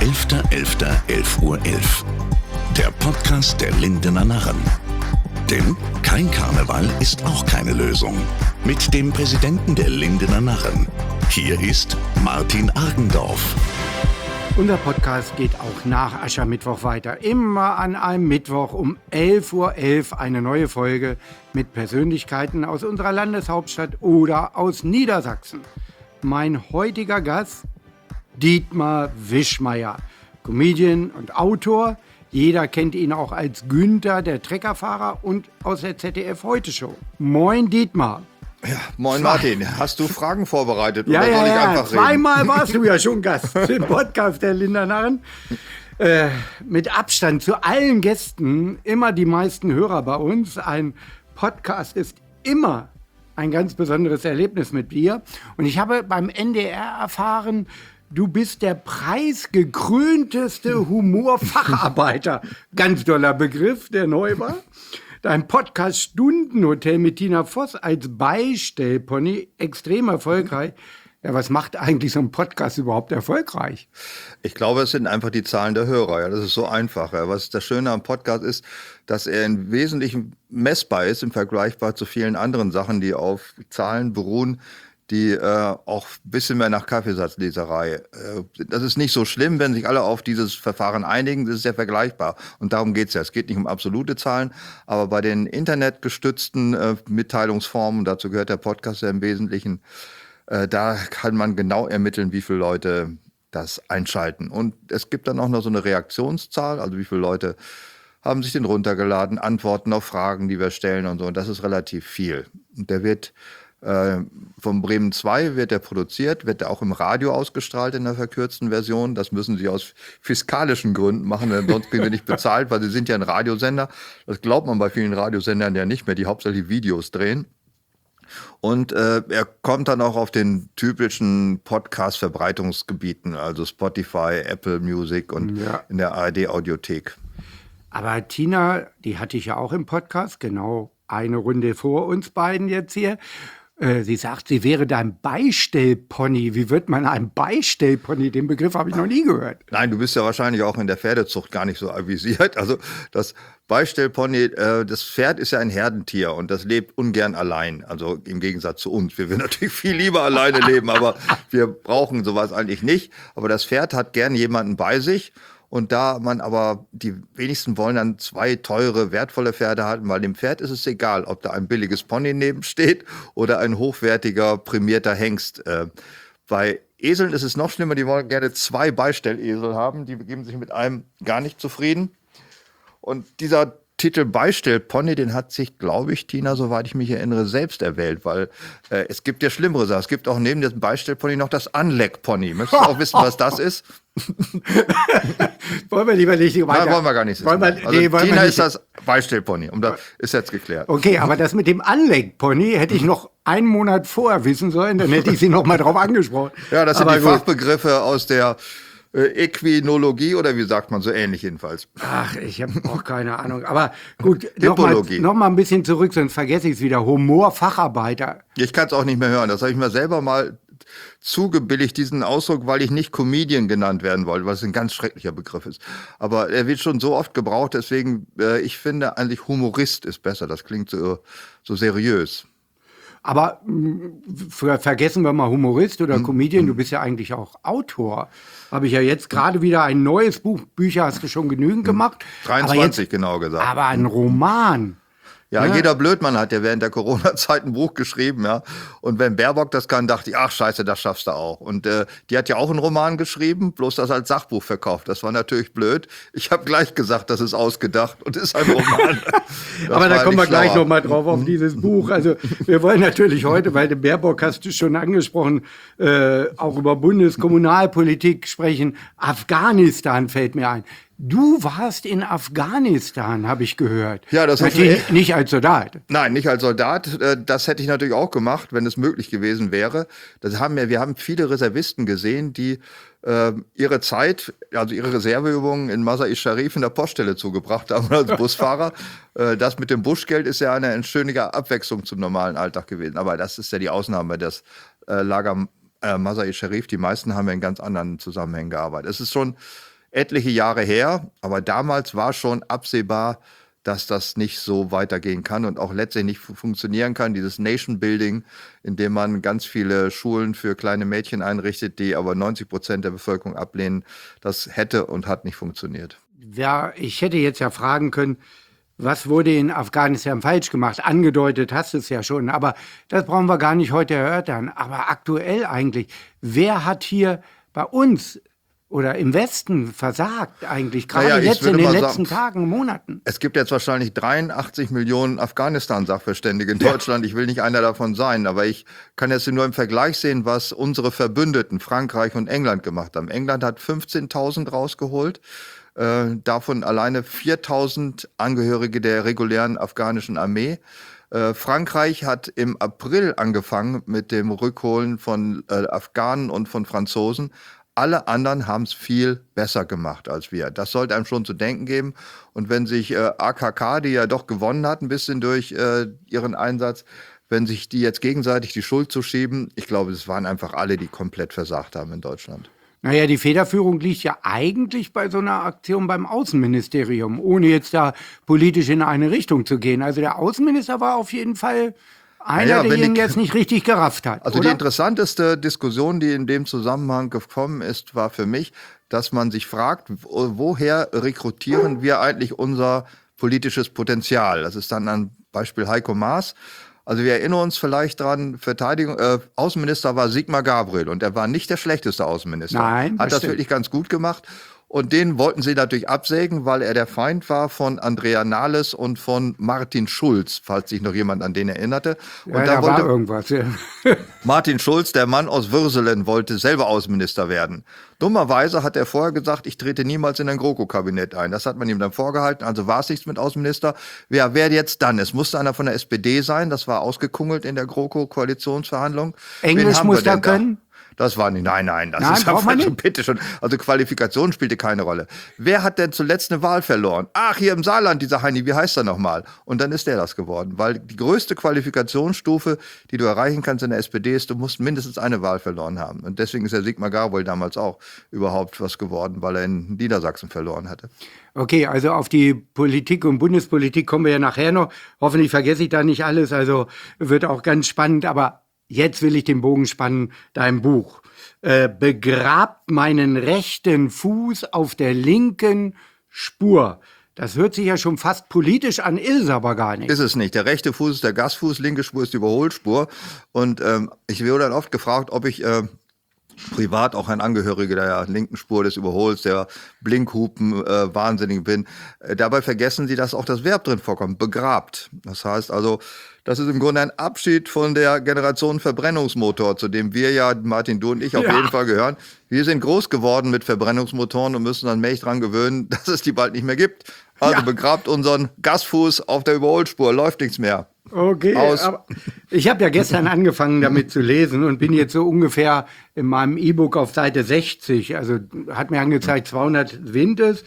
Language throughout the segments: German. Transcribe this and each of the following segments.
11.11.11 Uhr 11. Der Podcast der Lindener Narren. Denn kein Karneval ist auch keine Lösung. Mit dem Präsidenten der Lindener Narren. Hier ist Martin Argendorf. Unser Podcast geht auch nach Aschermittwoch weiter. Immer an einem Mittwoch um 11.11 Uhr eine neue Folge mit Persönlichkeiten aus unserer Landeshauptstadt oder aus Niedersachsen. Mein heutiger Gast, Dietmar Wischmeyer, Comedian und Autor. Jeder kennt ihn auch als Günther, der Treckerfahrer, und aus der ZDF-Heute-Show. Moin Dietmar. Ja, moin Martin, hast du Fragen vorbereitet? Ja, oder soll ich einfach reden? Zweimal warst du ja schon Gast im Podcast der Lindener Narren. Mit Abstand zu allen Gästen, immer die meisten Hörer bei uns. Ein Podcast ist immer ein ganz besonderes Erlebnis mit dir. Und ich habe beim NDR erfahren, du bist der preisgekrönteste Humorfacharbeiter. Ganz toller Begriff, der neu war. Dein Podcast Stundenhotel mit Tina Voss als Beistellpony, extrem erfolgreich. Ja, was macht eigentlich so ein Podcast überhaupt erfolgreich? Ich glaube, es sind einfach die Zahlen der Hörer. Ja, das ist so einfach. Ja. Was das Schöne am Podcast ist, dass er im Wesentlichen messbar ist im Vergleich zu vielen anderen Sachen, die auf Zahlen beruhen, die auch ein bisschen mehr nach Kaffeesatzleserei. Das ist nicht so schlimm, wenn sich alle auf dieses Verfahren einigen, das ist ja vergleichbar. Und darum geht's ja. Es geht nicht um absolute Zahlen, aber bei den internetgestützten Mitteilungsformen, dazu gehört der Podcast ja im Wesentlichen, da kann man genau ermitteln, wie viele Leute das einschalten. Und es gibt dann auch noch so eine Reaktionszahl, also wie viele Leute haben sich den runtergeladen, Antworten auf Fragen, die wir stellen und so. Und das ist relativ viel. Und der wird vom Bremen 2 wird der produziert, wird der auch im Radio ausgestrahlt in der verkürzten Version. Das müssen sie aus fiskalischen Gründen machen, denn sonst kriegen wir nicht bezahlt, weil sie sind ja ein Radiosender. Das glaubt man bei vielen Radiosendern ja nicht mehr, die hauptsächlich Videos drehen. Und er kommt dann auch auf den typischen Podcast-Verbreitungsgebieten, also Spotify, Apple Music und in der ARD-Audiothek. Aber Tina, die hatte ich ja auch im Podcast, genau eine Runde vor uns beiden jetzt hier. Sie sagt, sie wäre dein Beistellpony. Wie wird man ein Beistellpony? Den Begriff habe ich noch nie gehört. Nein, du bist ja wahrscheinlich auch in der Pferdezucht gar nicht so avisiert. Also das Beistellpony, das Pferd ist ja ein Herdentier und das lebt ungern allein. Also im Gegensatz zu uns. Wir will natürlich viel lieber alleine leben, aber wir brauchen sowas eigentlich nicht. Aber das Pferd hat gern jemanden bei sich. Und da man aber, die wenigsten wollen dann zwei teure, wertvolle Pferde halten, weil dem Pferd ist es egal, ob da ein billiges Pony nebensteht oder ein hochwertiger, prämierter Hengst. Bei Eseln ist es noch schlimmer, die wollen gerne zwei Beistellesel haben, die geben sich mit einem gar nicht zufrieden. Und dieser Titel Beistellpony, den hat sich, glaube ich, Tina, soweit ich mich erinnere, selbst erwählt, weil es gibt ja schlimmere Sachen. Es gibt auch neben dem Beistellpony noch das Anleckpony. Möchtest du auch wissen, was das ist? Wollen wir lieber nicht weiter? Nein, wollen wir gar nicht. Tina ist das Beistellpony. Das ist jetzt geklärt. Okay, aber das mit dem Anleckpony hätte ich noch einen Monat vorher wissen sollen, dann hätte ich sie noch mal drauf angesprochen. Ja, das sind die Fachbegriffe aus der Equinologie oder wie sagt man, so ähnlich jedenfalls. Ach, ich habe auch keine Ahnung. Aber gut, noch mal ein bisschen zurück, sonst vergesse ich es wieder. Humorfacharbeiter. Ich kann es auch nicht mehr hören. Das habe ich mir selber mal zugebilligt, diesen Ausdruck, weil ich nicht Comedian genannt werden wollte, weil es ein ganz schrecklicher Begriff ist. Aber er wird schon so oft gebraucht, deswegen, ich finde eigentlich Humorist ist besser. Das klingt so seriös. Aber vergessen wir mal Humorist oder Comedian, du bist ja eigentlich auch Autor. Habe ich ja jetzt gerade wieder ein neues Buch, Bücher hast du schon genügend gemacht. 23 genau gesagt. Aber ein Roman. Ja, jeder Blödmann hat ja während der Corona-Zeit ein Buch geschrieben, ja. Und wenn Baerbock das kann, dachte ich, ach scheiße, das schaffst du auch. Und die hat ja auch einen Roman geschrieben, bloß das als Sachbuch verkauft. Das war natürlich blöd. Ich habe gleich gesagt, das ist ausgedacht und ist ein Roman. Aber da kommen wir gleich noch mal drauf auf dieses Buch. Also wir wollen natürlich heute, weil den Baerbock hast du schon angesprochen, auch über Bundeskommunalpolitik sprechen. Afghanistan fällt mir ein. Du warst in Afghanistan, habe ich gehört. Ja, das nicht als Soldat. Nein, nicht als Soldat. Das hätte ich natürlich auch gemacht, wenn es möglich gewesen wäre. Wir haben viele Reservisten gesehen, die ihre Zeit, also ihre Reserveübungen in Masar-i Sharif in der Poststelle zugebracht haben als Busfahrer. Das mit dem Buschgeld ist ja eine schöne Abwechslung zum normalen Alltag gewesen. Aber das ist ja die Ausnahme, das Lager Masar-i Sharif. Die meisten haben ja in ganz anderen Zusammenhängen gearbeitet. Es ist schon etliche Jahre her, aber damals war schon absehbar, dass das nicht so weitergehen kann und auch letztlich nicht funktionieren kann, dieses Nation Building, in dem man ganz viele Schulen für kleine Mädchen einrichtet, die aber 90% der Bevölkerung ablehnen. Das hätte und hat nicht funktioniert. Ja, ich hätte jetzt ja fragen können, was wurde in Afghanistan falsch gemacht? Angedeutet hast du es ja schon, aber das brauchen wir gar nicht heute erörtern. Aber aktuell eigentlich, wer hat hier bei uns oder im Westen versagt eigentlich, gerade jetzt in den letzten Tagen, Monaten? Es gibt jetzt wahrscheinlich 83 Millionen Afghanistan-Sachverständige in Deutschland. Ich will nicht einer davon sein, aber ich kann jetzt nur im Vergleich sehen, was unsere Verbündeten Frankreich und England gemacht haben. England hat 15.000 rausgeholt. Davon alleine 4.000 Angehörige der regulären afghanischen Armee. Frankreich hat im April angefangen mit dem Rückholen von Afghanen und von Franzosen. Alle anderen haben es viel besser gemacht als wir. Das sollte einem schon zu denken geben. Und wenn sich AKK, die ja doch gewonnen hat, ein bisschen durch ihren Einsatz, wenn sich die jetzt gegenseitig die Schuld zuschieben, ich glaube, es waren einfach alle, die komplett versagt haben in Deutschland. Naja, die Federführung liegt ja eigentlich bei so einer Aktion beim Außenministerium, ohne jetzt da politisch in eine Richtung zu gehen. Also der Außenminister war auf jeden Fall einer, der ihn jetzt nicht richtig gerafft hat. Also oder? Die interessanteste Diskussion, die in dem Zusammenhang gekommen ist, war für mich, dass man sich fragt, woher rekrutieren wir eigentlich unser politisches Potenzial? Das ist dann ein Beispiel Heiko Maas. Also wir erinnern uns vielleicht dran, Außenminister war Sigmar Gabriel und er war nicht der schlechteste Außenminister. Nein, hat das wirklich ganz gut gemacht. Und den wollten sie natürlich absägen, weil er der Feind war von Andrea Nahles und von Martin Schulz, falls sich noch jemand an den erinnerte. Und ja, da war irgendwas. Ja. Martin Schulz, der Mann aus Würselen, wollte selber Außenminister werden. Dummerweise hat er vorher gesagt, ich trete niemals in ein GroKo-Kabinett ein. Das hat man ihm dann vorgehalten, also war es nichts mit Außenminister. Wer jetzt dann? Es musste einer von der SPD sein, das war ausgekungelt in der GroKo-Koalitionsverhandlung. Englisch muss er können? Das war nicht, nein, das ist einfach so, bitte schon. Also Qualifikation spielte keine Rolle. Wer hat denn zuletzt eine Wahl verloren? Ach, hier im Saarland, dieser Heini, wie heißt er nochmal? Und dann ist der das geworden, weil die größte Qualifikationsstufe, die du erreichen kannst in der SPD ist, du musst mindestens eine Wahl verloren haben. Und deswegen ist der Sigmar Gabriel damals auch überhaupt was geworden, weil er in Niedersachsen verloren hatte. Okay, also auf die Politik und Bundespolitik kommen wir ja nachher noch. Hoffentlich vergesse ich da nicht alles, also wird auch ganz spannend, aber jetzt will ich den Bogen spannen, dein Buch. Begrabt meinen rechten Fuß auf der linken Spur. Das hört sich ja schon fast politisch an, ist es aber gar nicht. Ist es nicht. Der rechte Fuß ist der Gasfuß, linke Spur ist die Überholspur. Und ich wurde dann oft gefragt, ob ich privat auch ein Angehöriger der linken Spur des Überhols, der Blinkhupen Wahnsinnigen bin. Dabei vergessen sie, dass auch das Verb drin vorkommt, begrabt. Das heißt also, das ist im Grunde ein Abschied von der Generation Verbrennungsmotor, zu dem wir ja, Martin, du und ich, auf jeden Fall gehören. Wir sind groß geworden mit Verbrennungsmotoren und müssen dann mächtig dran gewöhnen, dass es die bald nicht mehr gibt. Also begrabt unseren Gasfuß auf der Überholspur, läuft nichts mehr. Okay, aber ich habe ja gestern angefangen damit zu lesen und bin jetzt so ungefähr in meinem E-Book auf Seite 60. Also hat mir angezeigt, 200 sind es.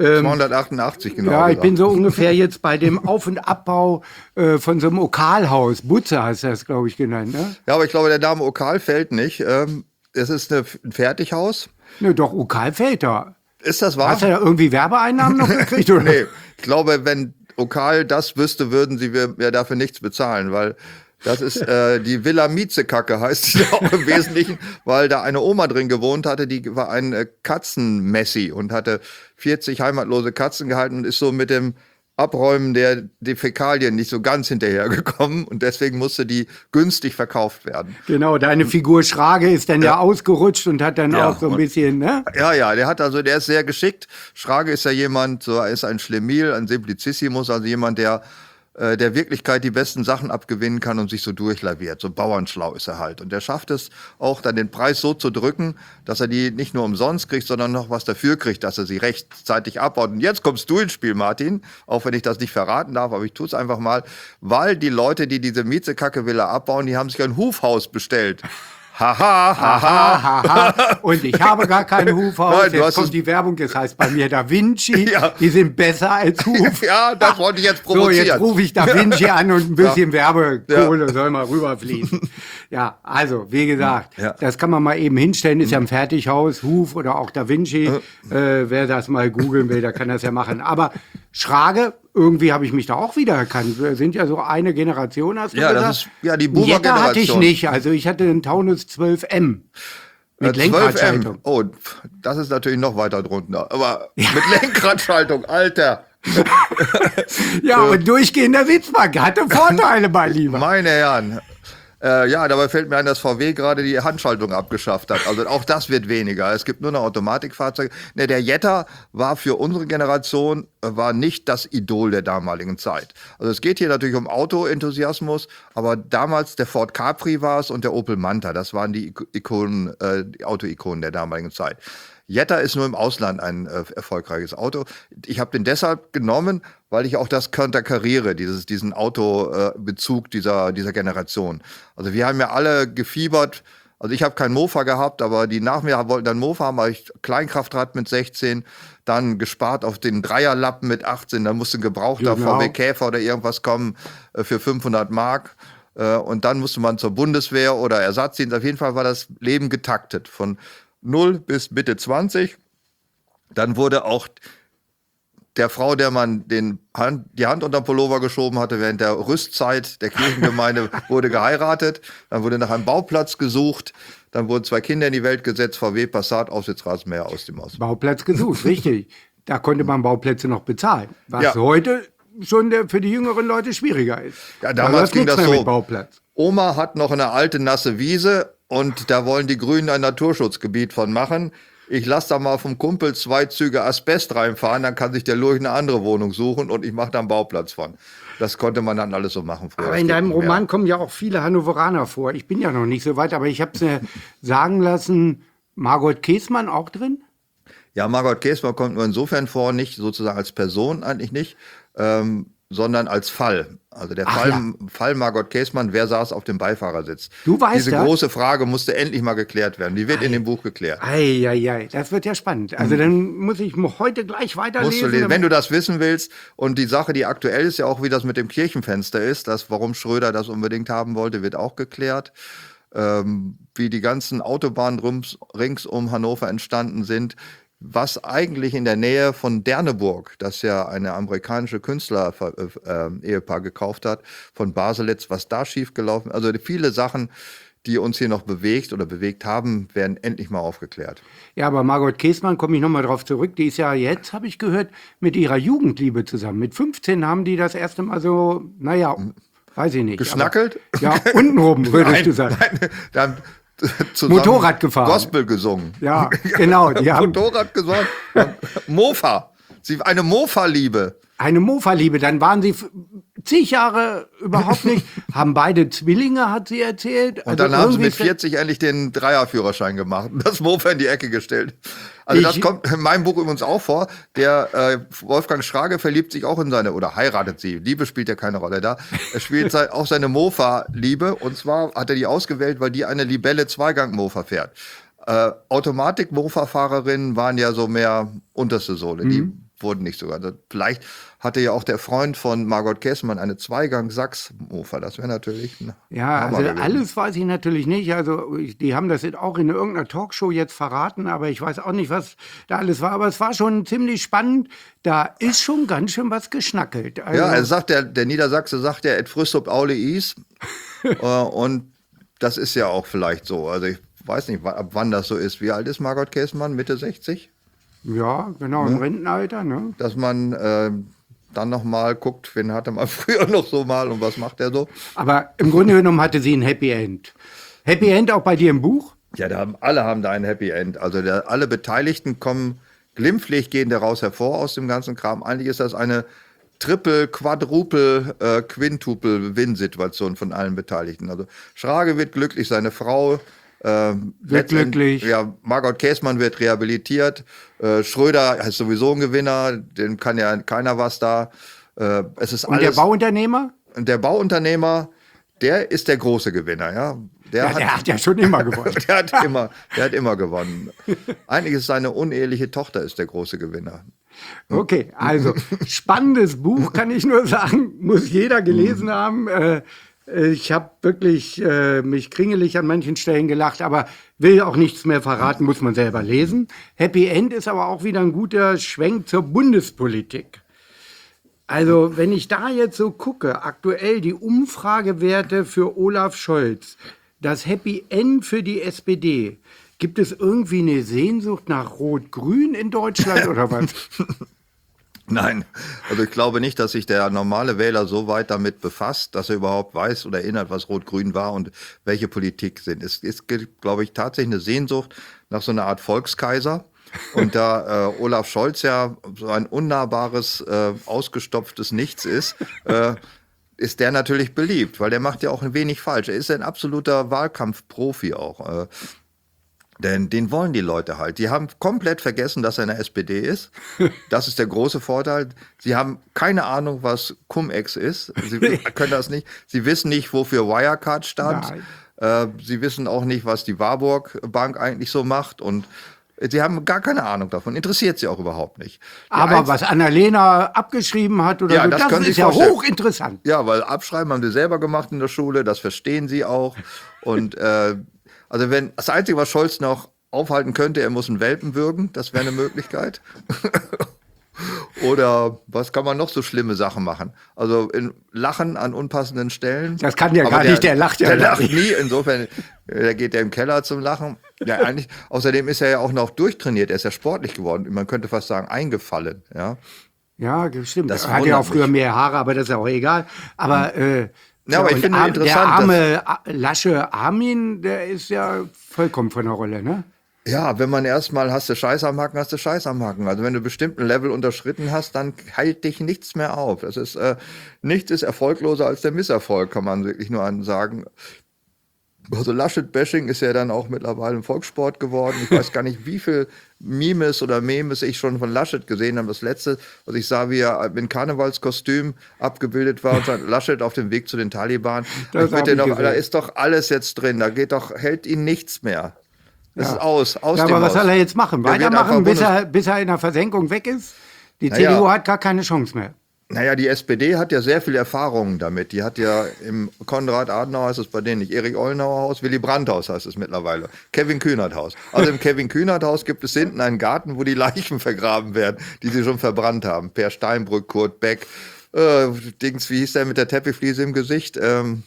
288 genau. Ja, ich bin so ungefähr jetzt bei dem Auf- und Abbau von so einem Okalhaus. Butze hast du das, glaube ich, genannt, ne? Ja, aber ich glaube, der Name Okal fällt nicht. Es ist ein Fertighaus. Ne, doch, Okal fällt da. Ist das wahr? Hast du da irgendwie Werbeeinnahmen noch gekriegt? Oder? Nee, ich glaube, wenn Okal das wüsste, würden sie mir dafür nichts bezahlen, weil das ist die Villa Mietzekacke, heißt sie auch im Wesentlichen, weil da eine Oma drin gewohnt hatte, die war ein Katzenmessi und hatte 40 heimatlose Katzen gehalten und ist so mit dem Abräumen der Fäkalien nicht so ganz hinterhergekommen und deswegen musste die günstig verkauft werden. Genau, deine Figur Schrage ist dann ja ausgerutscht und hat dann auch so ein bisschen, ne? Ja, der ist sehr geschickt. Schrage ist ja jemand, ist ein Schlemiel, ein Simplicissimus, also jemand, der der Wirklichkeit die besten Sachen abgewinnen kann und sich so durchlaviert. So bauernschlau ist er halt. Und der schafft es auch, dann den Preis so zu drücken, dass er die nicht nur umsonst kriegt, sondern noch was dafür kriegt, dass er sie rechtzeitig abbaut. Und jetzt kommst du ins Spiel, Martin, auch wenn ich das nicht verraten darf, aber ich tue es einfach mal, weil die Leute, die diese Mietzekacke-Villa abbauen, die haben sich ein Hufhaus bestellt. Haha, haha. Haha. Und ich habe gar kein Hufhaus. Nein, du Jetzt hast kommt es- die Werbung, das heißt bei mir Da Vinci. Ja. Die sind besser als Huf. Ja, das wollte ich jetzt So, provozieren. jetzt rufe ich Da Vinci an und ein bisschen Werbekohle soll mal rüberfließen. Ja, also, wie gesagt, Ja. das kann man mal eben hinstellen, ist ja ein Fertighaus, Huf oder auch Da Vinci. Wer das mal googeln will, der kann das ja machen. Aber Schrage, irgendwie habe ich mich da auch wiedererkannt. Wir sind ja so eine Generation, hast du Ja, gesagt. das ist ja die Einen Jetta hatte ich Boomer-Generation. nicht, also ich hatte einen Taunus 12M. Mit 12M. Lenkradschaltung. Oh, das ist natürlich noch weiter drunter. Aber mit Lenkradschaltung, Alter. Ja, und durchgehender Sitzbank hatte Vorteile, mein Lieber. Meine Herren. Ja, dabei fällt mir ein, dass VW gerade die Handschaltung abgeschafft hat. Also auch das wird weniger. Es gibt nur noch Automatikfahrzeuge. Ne, der Jetta war für unsere Generation war nicht das Idol der damaligen Zeit. Also es geht hier natürlich um Autoenthusiasmus, aber damals der Ford Capri war es und der Opel Manta. Das waren die Ikonen, die Auto-Ikonen der damaligen Zeit. Jetta ist nur im Ausland ein erfolgreiches Auto. Ich habe den deshalb genommen, weil ich auch das konterkariere, diesen Autobezug dieser Generation. Also wir haben ja alle gefiebert. Also ich habe kein Mofa gehabt, aber die nach mir wollten dann Mofa haben, weil ich Kleinkraftrad mit 16, dann gespart auf den Dreierlappen mit 18, dann musste ein gebrauchter Genau. VW Käfer oder irgendwas kommen für 500 Mark. Und dann musste man zur Bundeswehr oder Ersatzdienst. Auf jeden Fall war das Leben getaktet von 0 bis Mitte 20. Dann wurde auch der Frau, der man die Hand unter den Pullover geschoben hatte während der Rüstzeit der Kirchengemeinde, wurde geheiratet. Dann wurde nach einem Bauplatz gesucht. Dann wurden 2 Kinder in die Welt gesetzt. VW, Passat, Aufsitzrasenmäher aus dem Haus. Bauplatz gesucht, richtig. Da konnte man Bauplätze noch bezahlen. Was Ja. heute schon für die jüngeren Leute schwieriger ist. Ja, Da damals läuft ging nichts das mehr so. mit Bauplatz. Oma hat noch eine alte nasse Wiese und da wollen die Grünen ein Naturschutzgebiet von machen. Ich lasse da mal vom Kumpel 2 Züge Asbest reinfahren, dann kann sich der Lurch eine andere Wohnung suchen und ich mache da einen Bauplatz von. Das konnte man dann alles so machen früher. Aber Das in geht deinem nicht mehr. Roman kommen ja auch viele Hannoveraner vor. Ich bin ja noch nicht so weit, aber ich habe es mir sagen lassen, Margot Käßmann auch drin? Ja, Margot Käßmann kommt nur insofern vor, nicht sozusagen als Person eigentlich nicht, sondern als Fall. Also der Ach Fall, ja. Fall Margot Käßmann, wer saß auf dem Beifahrersitz? Du weißt Diese das? große Frage musste endlich mal geklärt werden. Die wird in dem Buch geklärt. Eieiei, das wird ja spannend. Also dann muss ich heute gleich Musst du weiterlesen. lesen. Wenn du das wissen willst und die Sache, die aktuell ist, ja auch wie das mit dem Kirchenfenster ist, warum Schröder das unbedingt haben wollte, wird auch geklärt. Wie die ganzen Autobahnen rings um Hannover entstanden sind, was eigentlich in der Nähe von Derneburg, das ja eine amerikanische Künstler-Ehepaar gekauft hat, von Baselitz, was da schiefgelaufen ist. Also viele Sachen, die uns hier noch bewegt oder bewegt haben, werden endlich mal aufgeklärt. Ja, aber Margot Käßmann, komme ich nochmal drauf zurück, die ist ja jetzt, habe ich gehört, mit ihrer Jugendliebe zusammen. Mit 15 haben die das erste Mal so, naja, weiß ich nicht. Geschnackelt? Aber, ja, untenrum, würdest du sagen. Nein, dann zusammen Motorrad gefahren. Gospel gesungen. Ja, genau. Die haben Motorrad gesungen. Mofa. Eine Mofa-Liebe. eine Mofa-Liebe, dann waren sie zig Jahre überhaupt nicht, haben beide Zwillinge, hat sie erzählt. Und dann haben sie mit irgendwie 40 endlich den Dreierführerschein gemacht und das Mofa in die Ecke gestellt. Also das kommt in meinem Buch übrigens auch vor. Der Wolfgang Schrage verliebt sich auch in seine, oder heiratet sie. Liebe spielt ja keine Rolle da. Er spielt auch seine Mofa-Liebe. Und zwar hat er die ausgewählt, weil die eine Libelle Zweigang-Mofa fährt. Automatik-Mofa-Fahrerinnen waren ja so mehr unterste Sohle. Die wurden nicht sogar. Also vielleicht hatte ja auch der Freund von Margot Käßmann eine Zweigang-Sachs-Mofa. Das wäre natürlich ein Ja, Hammer also gewesen. alles weiß ich natürlich nicht. Also die haben das jetzt auch in irgendeiner Talkshow jetzt verraten, aber ich weiß auch nicht, was da alles war. Aber es war schon ziemlich spannend. Da ist schon ganz schön was geschnackelt. Also, Ja, er sagt, der Niedersachse sagt ja, et frühst Aule is. Und das ist ja auch vielleicht so. Also ich weiß nicht, ab wann das so ist. Wie alt ist Margot Käßmann? Mitte 60? ja, genau, im Rentenalter, ne? Dass man dann noch mal guckt, wen hatte man früher noch so mal und was macht er so? Aber im Grunde genommen hatte sie ein Happy End. Happy End auch bei dir im Buch? Ja, alle haben da ein Happy End. Also alle Beteiligten kommen glimpflich, gehen daraus hervor aus dem ganzen Kram. Eigentlich ist das eine Triple, Quadruple, Quintupel-Win-Situation von allen Beteiligten. Also Schrage wird glücklich, seine Frau Wird glücklich. Ja, Margot Käßmann wird rehabilitiert. Schröder ist sowieso ein Gewinner, dem kann ja keiner was da. Es ist Und der Bauunternehmer? Und der Bauunternehmer, der ist der große Gewinner, ja. Der hat ja schon immer gewonnen. der hat immer gewonnen. Eigentlich ist seine uneheliche Tochter ist der große Gewinner. Okay, also spannendes Buch, kann ich nur sagen, muss jeder gelesen haben. Ich habe wirklich mich kringelig an manchen Stellen gelacht, aber will auch nichts mehr verraten, muss man selber lesen. Happy End ist aber auch wieder ein guter Schwenk zur Bundespolitik. Also wenn ich da jetzt so gucke, aktuell die Umfragewerte für Olaf Scholz, das Happy End für die SPD, gibt es irgendwie eine Sehnsucht nach Rot-Grün in Deutschland oder was? Nein, also ich glaube nicht, dass sich der normale Wähler so weit damit befasst, dass er überhaupt weiß oder erinnert, was Rot-Grün war und welche Politik sind. Es gibt, glaube ich, tatsächlich eine Sehnsucht nach so einer Art Volkskaiser. Und da Olaf Scholz ja so ein unnahbares, ausgestopftes Nichts ist der natürlich beliebt, weil der macht ja auch ein wenig falsch. Er ist ein absoluter Wahlkampfprofi auch. Denn den wollen die Leute halt. Die haben komplett vergessen, dass er in der SPD ist. Das ist der große Vorteil. Sie haben keine Ahnung, was Cum-Ex ist. Sie können das nicht. Sie wissen nicht, wofür Wirecard stand. Sie wissen auch nicht, was die Warburg Bank eigentlich so macht. Und sie haben gar keine Ahnung davon. Interessiert sie auch überhaupt nicht. Aber was Annalena abgeschrieben hat oder so, das ist ja hochinteressant. Ja, weil abschreiben haben sie selber gemacht in der Schule. Das verstehen sie auch. Und also wenn das Einzige, was Scholz noch aufhalten könnte, er muss einen Welpen würgen, das wäre eine Möglichkeit. Oder was kann man noch so schlimme Sachen machen? Also Lachen an unpassenden Stellen. Das kann ja gar nicht, der lacht ja. Der lacht nie, insofern da geht er im Keller zum Lachen. Ja, eigentlich, außerdem ist er ja auch noch durchtrainiert, er ist ja sportlich geworden. Man könnte fast sagen, eingefallen. Ja, stimmt. Er hat ja auch früher mehr Haare, aber das ist ja auch egal. Aber ja, aber ich finde interessant, der arme Lasche Armin, der ist ja vollkommen von der Rolle, ne? Ja, wenn man erstmal hast du Scheiß am Haken, hast du Scheiß am Haken. Also wenn du bestimmten Level unterschritten hast, dann hält dich nichts mehr auf. Das ist, nichts ist erfolgloser als der Misserfolg, kann man wirklich nur sagen. Also Laschet-Bashing ist ja dann auch mittlerweile ein Volkssport geworden. Ich weiß gar nicht, wie viel Memes ich schon von Laschet gesehen habe. Das letzte, was ich sah, wie er in Karnevalskostüm abgebildet war und sagt, Laschet auf dem Weg zu den Taliban. Da ist doch alles jetzt drin. Hält ihn nichts mehr. Das ist aus ja, aber was soll er jetzt machen? Weitermachen, bis er in der Versenkung weg ist? Die CDU hat gar keine Chance mehr. Naja, die SPD hat ja sehr viel Erfahrung damit. Die hat ja im Konrad-Adenauer heißt es bei denen nicht, Erich-Ollenauer-Haus, Willy Brandt-Haus heißt es mittlerweile, Kevin-Kühnert-Haus. Also im Kevin-Kühnert-Haus gibt es hinten einen Garten, wo die Leichen vergraben werden, die sie schon verbrannt haben. Per Steinbrück, Kurt Beck, wie hieß der mit der Teppichfliese im Gesicht?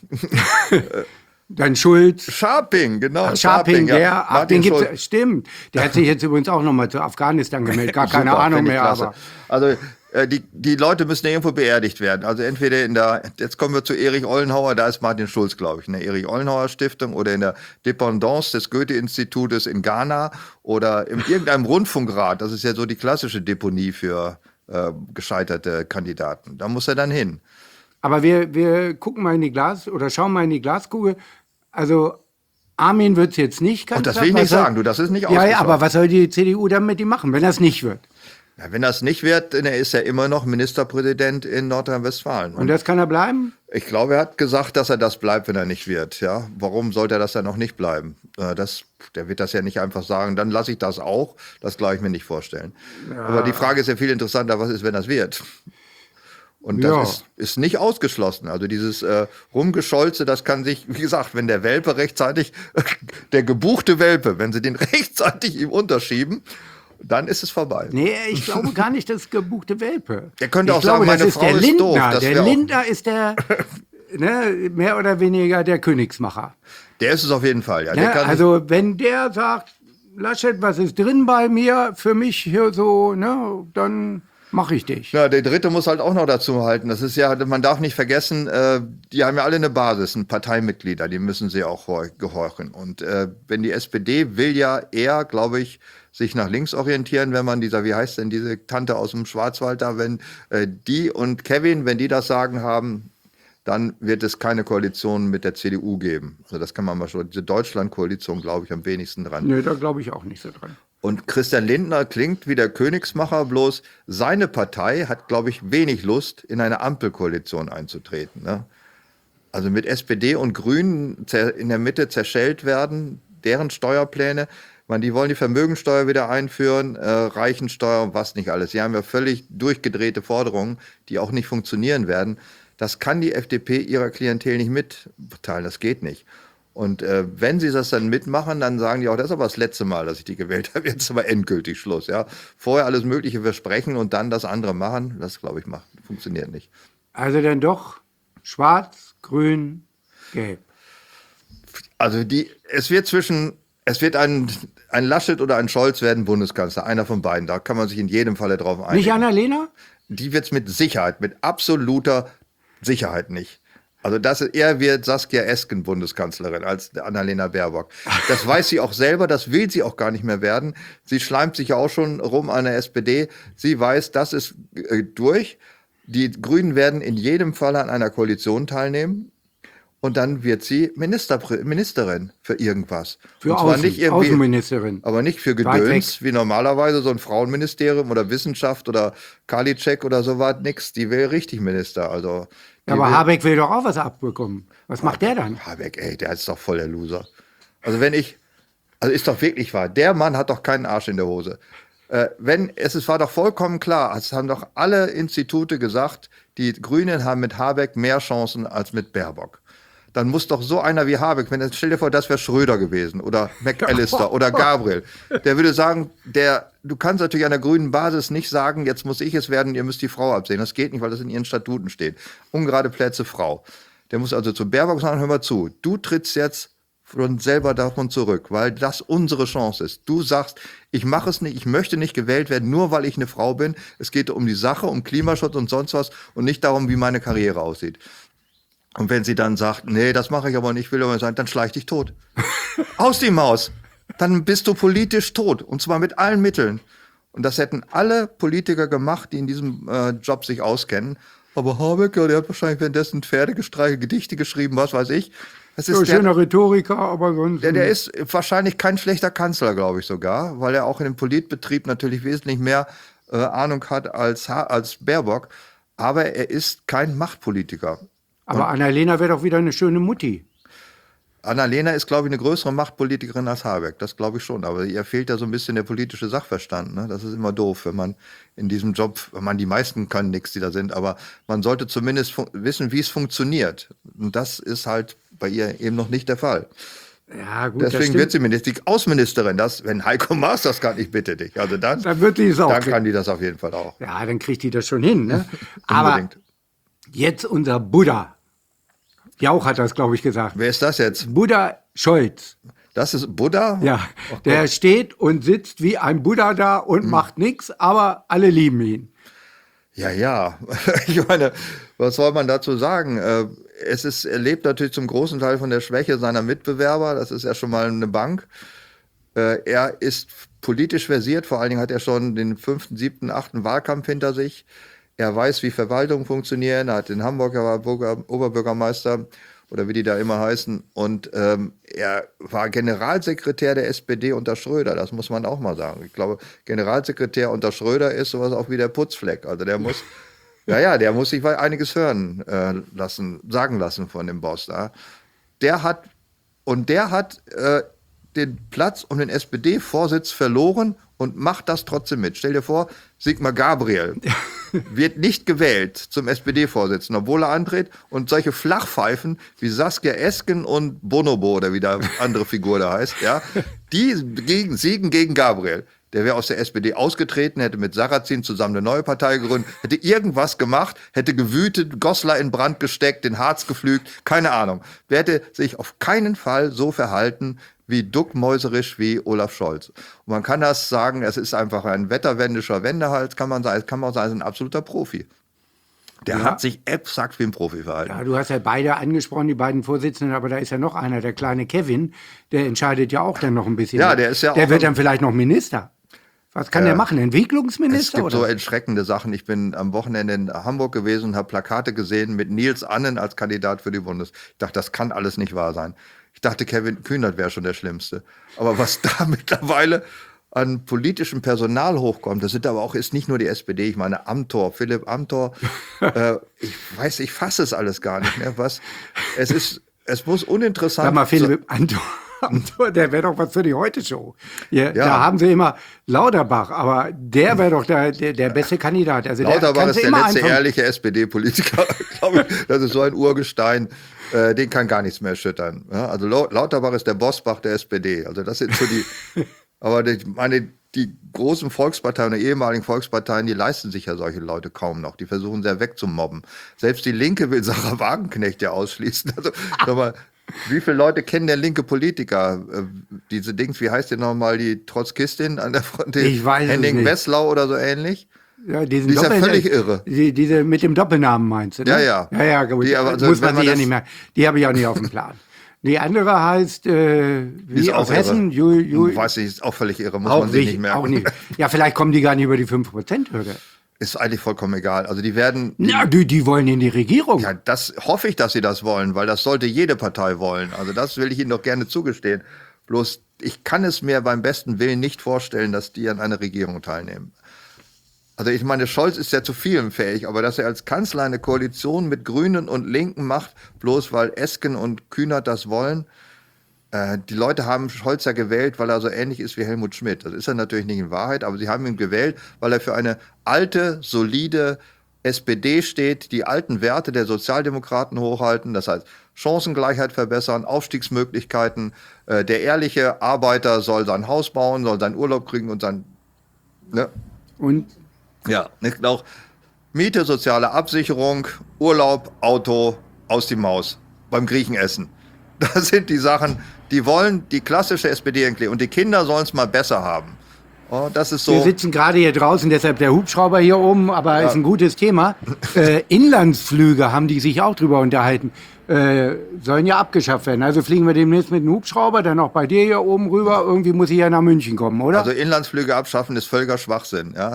Dann Schulz. Scharping, genau. Ach, Scharping, den gibt's, stimmt. Der hat sich jetzt übrigens auch nochmal zu Afghanistan gemeldet. Gar keine Ahnung mehr. Aber. Also die Leute müssen irgendwo beerdigt werden. Also entweder jetzt kommen wir zu Erich Ollenhauer, da ist Martin Schulz, glaube ich, in der Erich Ollenhauer Stiftung oder in der Dependance des Goethe-Institutes in Ghana oder in irgendeinem Rundfunkrat. Das ist ja so die klassische Deponie für gescheiterte Kandidaten. Da muss er dann hin. Aber wir gucken mal schauen mal in die Glaskugel. Also Armin wird es jetzt nicht. Das will ich nicht sagen, das ist nicht ausgeschlossen. Ja, aber was soll die CDU dann mit ihm machen, wenn das nicht wird? Ja, wenn das nicht wird, dann ist er immer noch Ministerpräsident in Nordrhein-Westfalen. Und das kann er bleiben? Ich glaube, er hat gesagt, dass er das bleibt, wenn er nicht wird. Ja? Warum sollte er das dann noch nicht bleiben? Der wird das ja nicht einfach sagen, dann lasse ich das auch. Das glaube ich mir nicht vorstellen. Ja. Aber die Frage ist ja viel interessanter, was ist, wenn das wird? Und das ist nicht ausgeschlossen. Also dieses Rumgescholze, das kann sich, wie gesagt, wenn der Welpe rechtzeitig, der gebuchte Welpe, wenn sie den rechtzeitig ihm unterschieben, dann ist es vorbei. Nee, ich glaube gar nicht, das gebuchte Welpe. Der könnte auch sagen, meine Frau ist doof. Der Lindner ist der, mehr oder weniger der Königsmacher. Der ist es auf jeden Fall, ja. Also wenn der sagt, Laschet, was ist drin bei mir, für mich hier so, dann mache ich dich. Ja, der Dritte muss halt auch noch dazu halten. Das ist ja, man darf nicht vergessen, die haben ja alle eine Basis, ein Parteimitglieder, die müssen sie auch gehorchen. Und wenn die SPD will ja eher, glaube ich, sich nach links orientieren, wenn man wie heißt denn diese Tante aus dem Schwarzwald da, wenn die und Kevin, wenn die das Sagen haben, dann wird es keine Koalition mit der CDU geben. Also das kann man mal schon, diese Deutschland-Koalition glaube ich am wenigsten dran. Nee, da glaube ich auch nicht so dran. Und Christian Lindner klingt wie der Königsmacher, bloß seine Partei hat, glaube ich, wenig Lust, in eine Ampelkoalition einzutreten. Ne? Also mit SPD und Grünen in der Mitte zerschellt werden, deren Steuerpläne. Ich meine, die wollen die Vermögensteuer wieder einführen, Reichensteuer und was nicht alles. Sie haben ja völlig durchgedrehte Forderungen, die auch nicht funktionieren werden. Das kann die FDP ihrer Klientel nicht mitteilen, das geht nicht. Und wenn sie das dann mitmachen, dann sagen die auch, das ist aber das letzte Mal, dass ich die gewählt habe, jetzt ist aber endgültig Schluss. Ja? Vorher alles Mögliche versprechen und dann das andere machen, das glaube ich funktioniert nicht. Also dann doch schwarz, grün, gelb. Also es wird ein Laschet oder ein Scholz werden Bundeskanzler, einer von beiden. Da kann man sich in jedem Falle drauf einigen. Nicht Annalena? Die wird es mit Sicherheit, mit absoluter Sicherheit nicht. Also er wird Saskia Esken Bundeskanzlerin als Annalena Baerbock. Das weiß sie auch selber, das will sie auch gar nicht mehr werden. Sie schleimt sich ja auch schon rum an der SPD. Sie weiß, das ist durch. Die Grünen werden in jedem Fall an einer Koalition teilnehmen. Und dann wird sie Ministerin für irgendwas. Für und zwar nicht irgendwie, Außenministerin. Aber nicht für Gedöns, wie normalerweise so ein Frauenministerium oder Wissenschaft oder Karliczek oder so was, nix. Die will richtig Minister. Also, ja, aber Habeck will doch auch was abbekommen. Was macht der dann? Habeck, der ist doch voll der Loser. Also ist doch wirklich wahr. Der Mann hat doch keinen Arsch in der Hose. War doch vollkommen klar, es haben doch alle Institute gesagt, die Grünen haben mit Habeck mehr Chancen als mit Baerbock. Dann muss doch so einer wie Habeck, stell dir vor, das wäre Schröder gewesen oder McAllister oder Gabriel, der würde sagen, du kannst natürlich an der grünen Basis nicht sagen, jetzt muss ich es werden, ihr müsst die Frau absehen. Das geht nicht, weil das in ihren Statuten steht. Ungerade Plätze Frau. Der muss also zu Baerbock sagen, hör mal zu, du trittst jetzt von selber davon zurück, weil das unsere Chance ist. Du sagst, ich mache es nicht, ich möchte nicht gewählt werden, nur weil ich eine Frau bin. Es geht um die Sache, um Klimaschutz und sonst was und nicht darum, wie meine Karriere aussieht. Und wenn sie dann sagt, nee, das mache ich aber nicht, will aber sein, dann schleich dich tot. Aus die Maus. Dann bist du politisch tot. Und zwar mit allen Mitteln. Und das hätten alle Politiker gemacht, die in diesem Job sich auskennen. Aber Habeck, der hat wahrscheinlich währenddessen Pferde gestreichelt, Gedichte geschrieben, was weiß ich. Das ist schöner Rhetoriker, aber sonst... Der ist wahrscheinlich kein schlechter Kanzler, glaube ich sogar, weil er auch in dem Politbetrieb natürlich wesentlich mehr Ahnung hat als Baerbock. Aber er ist kein Machtpolitiker. Aber Annalena wäre doch wieder eine schöne Mutti. Annalena ist, glaube ich, eine größere Machtpolitikerin als Habeck. Das glaube ich schon. Aber ihr fehlt ja so ein bisschen der politische Sachverstand. Ne? Das ist immer doof, wenn man in diesem Job, die meisten können nichts, die da sind, aber man sollte zumindest wissen, wie es funktioniert. Und das ist halt bei ihr eben noch nicht der Fall. Ja, gut, deswegen wird sie die Außenministerin. Wenn Heiko Maas das kann, ich bitte dich. Also dann wird die es auch. Dann kann die das auf jeden Fall auch. Ja, dann kriegt die das schon hin. Ne? Aber jetzt unser Buddha. Jauch hat das, glaube ich, gesagt. Wer ist das jetzt? Buddha Scholz. Das ist Buddha? Ja, der steht und sitzt wie ein Buddha da und macht nichts, aber alle lieben ihn. Ja. Ich meine, was soll man dazu sagen? Er lebt natürlich zum großen Teil von der Schwäche seiner Mitbewerber. Das ist ja schon mal eine Bank. Er ist politisch versiert. Vor allen Dingen hat er schon den 5., 7., 8. Wahlkampf hinter sich. Er weiß, wie Verwaltungen funktionieren. Er hat den Hamburger Oberbürgermeister oder wie die da immer heißen. Und er war Generalsekretär der SPD unter Schröder. Das muss man auch mal sagen. Ich glaube, Generalsekretär unter Schröder ist sowas auch wie der Putzfleck. Also der muss, der muss sich einiges sagen lassen von dem Boss da. Der hat den Platz um den SPD-Vorsitz verloren und macht das trotzdem mit. Stell dir vor, Sigmar Gabriel wird nicht gewählt zum SPD-Vorsitzenden, obwohl er antritt. Und solche Flachpfeifen wie Saskia Esken und Bonobo oder wie der andere Figur da heißt, ja, die siegen gegen Gabriel. Der wäre aus der SPD ausgetreten, hätte mit Sarrazin zusammen eine neue Partei gegründet, hätte irgendwas gemacht, hätte gewütet, Goslar in Brand gesteckt, den Harz geflügt, keine Ahnung. Der hätte sich auf keinen Fall so verhalten wie duckmäuserisch wie Olaf Scholz. Und man kann das sagen, es ist einfach ein wetterwendischer Wendehals, kann man sagen, er ist ein absoluter Profi. Der hat sich exakt wie ein Profi verhalten. Ja, du hast ja beide angesprochen, die beiden Vorsitzenden, aber da ist ja noch einer, der kleine Kevin, der entscheidet ja auch dann noch ein bisschen. Ja, der ist ja auch. Der wird dann vielleicht noch Minister. Was kann der machen? Entwicklungsminister? Es gibt so erschreckende Sachen. Ich bin am Wochenende in Hamburg gewesen und habe Plakate gesehen mit Nils Annen als Kandidat für die Ich dachte, das kann alles nicht wahr sein. Ich dachte, Kevin Kühnert wäre schon der Schlimmste. Aber was da mittlerweile an politischem Personal hochkommt, das sind aber auch, ist nicht nur die SPD, ich meine Amthor, Philipp Amthor, ich fasse es alles gar nicht mehr, es muss uninteressant sein. Sag mal, Philipp Amthor, der wäre doch was für die Heute-Show. Ja. Da haben sie immer Lauterbach, aber der wäre doch der beste Kandidat. Also Lauterbach ist der letzte ehrliche SPD-Politiker, glaube ich. Das ist so ein Urgestein, den kann gar nichts mehr erschüttern. Ja, also Lauterbach ist der Bosbach der SPD. Also das sind so die... Aber die großen Volksparteien, die ehemaligen Volksparteien, die leisten sich ja solche Leute kaum noch. Die versuchen sehr wegzumobben. Selbst die Linke will Sarah Wagenknecht ja ausschließen. Also, sag mal, wie viele Leute kennen der linke Politiker? Diese Dings, wie heißt die nochmal, die Trotzkistin an der Front? Henning Wesslau oder so ähnlich? Ja, die ist ja völlig irre. Diese mit dem Doppelnamen meinst du, ne? Ja. Ja, gut. Muss man sich ja nicht mehr. Die habe ich auch nicht auf dem Plan. Die andere heißt, wie aus Hessen? Weiß ich, ist auch völlig irre, muss man sich nicht merken. Auch nicht. Ja, vielleicht kommen die gar nicht über die 5%-Hürde. Ist eigentlich vollkommen egal. Also die werden... Die wollen in die Regierung. Ja, das hoffe ich, dass sie das wollen, weil das sollte jede Partei wollen. Also das will ich ihnen doch gerne zugestehen. Bloß, ich kann es mir beim besten Willen nicht vorstellen, dass die an einer Regierung teilnehmen. Also ich meine, Scholz ist ja zu vielem fähig, aber dass er als Kanzler eine Koalition mit Grünen und Linken macht, bloß weil Esken und Kühnert das wollen. Die Leute haben Scholz ja gewählt, weil er so ähnlich ist wie Helmut Schmidt. Das ist er natürlich nicht in Wahrheit, aber sie haben ihn gewählt, weil er für eine alte, solide SPD steht, die alten Werte der Sozialdemokraten hochhalten. Das heißt, Chancengleichheit verbessern, Aufstiegsmöglichkeiten. Der ehrliche Arbeiter soll sein Haus bauen, soll seinen Urlaub kriegen und sein... Ne? Und? Ja, auch Miete, soziale Absicherung, Urlaub, Auto, aus die Maus, beim Griechen essen. Das sind die Sachen, die wollen die klassische SPD entleben. Und die Kinder sollen es mal besser haben. Oh, das ist so. Wir sitzen gerade hier draußen, deshalb der Hubschrauber hier oben, aber ist ein gutes Thema. Inlandsflüge haben die sich auch drüber unterhalten. Sollen ja abgeschafft werden. Also fliegen wir demnächst mit einem Hubschrauber, dann auch bei dir hier oben rüber. Irgendwie muss ich ja nach München kommen, oder? Also Inlandsflüge abschaffen ist völliger Schwachsinn, ja.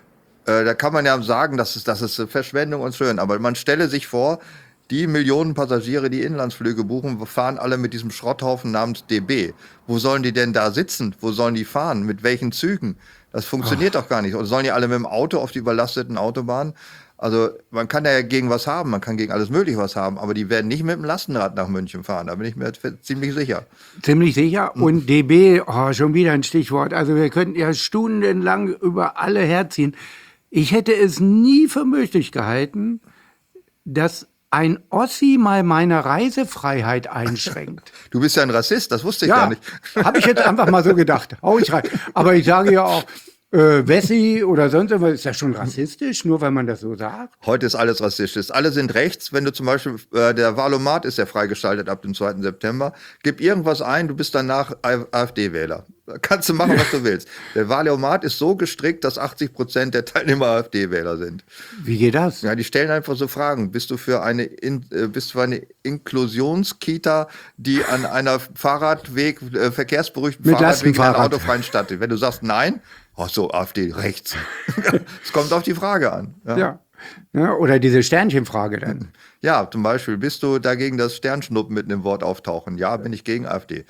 Da kann man ja sagen, das ist Verschwendung und schön. Aber man stelle sich vor, die Millionen Passagiere, die Inlandsflüge buchen, fahren alle mit diesem Schrotthaufen namens DB. Wo sollen die denn da sitzen? Wo sollen die fahren? Mit welchen Zügen? Das funktioniert doch gar nicht. Oder sollen die alle mit dem Auto auf die überlasteten Autobahnen? Also man kann ja gegen was haben, man kann gegen alles Mögliche was haben, aber die werden nicht mit dem Lastenrad nach München fahren, da bin ich mir ziemlich sicher. Ziemlich sicher. Und DB, schon wieder ein Stichwort. Also wir könnten ja stundenlang über alle herziehen. Ich hätte es nie für möglich gehalten, dass ein Ossi mal meine Reisefreiheit einschränkt. Du bist ja ein Rassist, das wusste ich gar nicht. Habe ich jetzt einfach mal so gedacht. Hau ich rein. Aber ich sage ja auch, Wessi oder sonst irgendwas, ist ja schon rassistisch, nur weil man das so sagt. Heute ist alles rassistisch. Alle sind rechts. Wenn du zum Beispiel, der Wahlomat ist ja freigeschaltet ab dem 2. September. Gib irgendwas ein, du bist danach AfD-Wähler. Kannst du machen, was du willst. Der Wahlomat ist so gestrickt, dass 80% der Teilnehmer AfD-Wähler sind. Wie geht das? Ja, die stellen einfach so Fragen. Bist du für eine Inklusionskita, die an einer Fahrradweg, verkehrsberuhigten Fahrradweg in einer autofreien Stadt ist? Wenn du sagst nein, ach so, AfD, rechts. Es kommt auf die Frage an. Ja. Oder diese Sternchenfrage dann. Ja, zum Beispiel, bist du dagegen, dass Sternschnuppen mitten im Wort auftauchen? Ja, bin ich gegen AfD.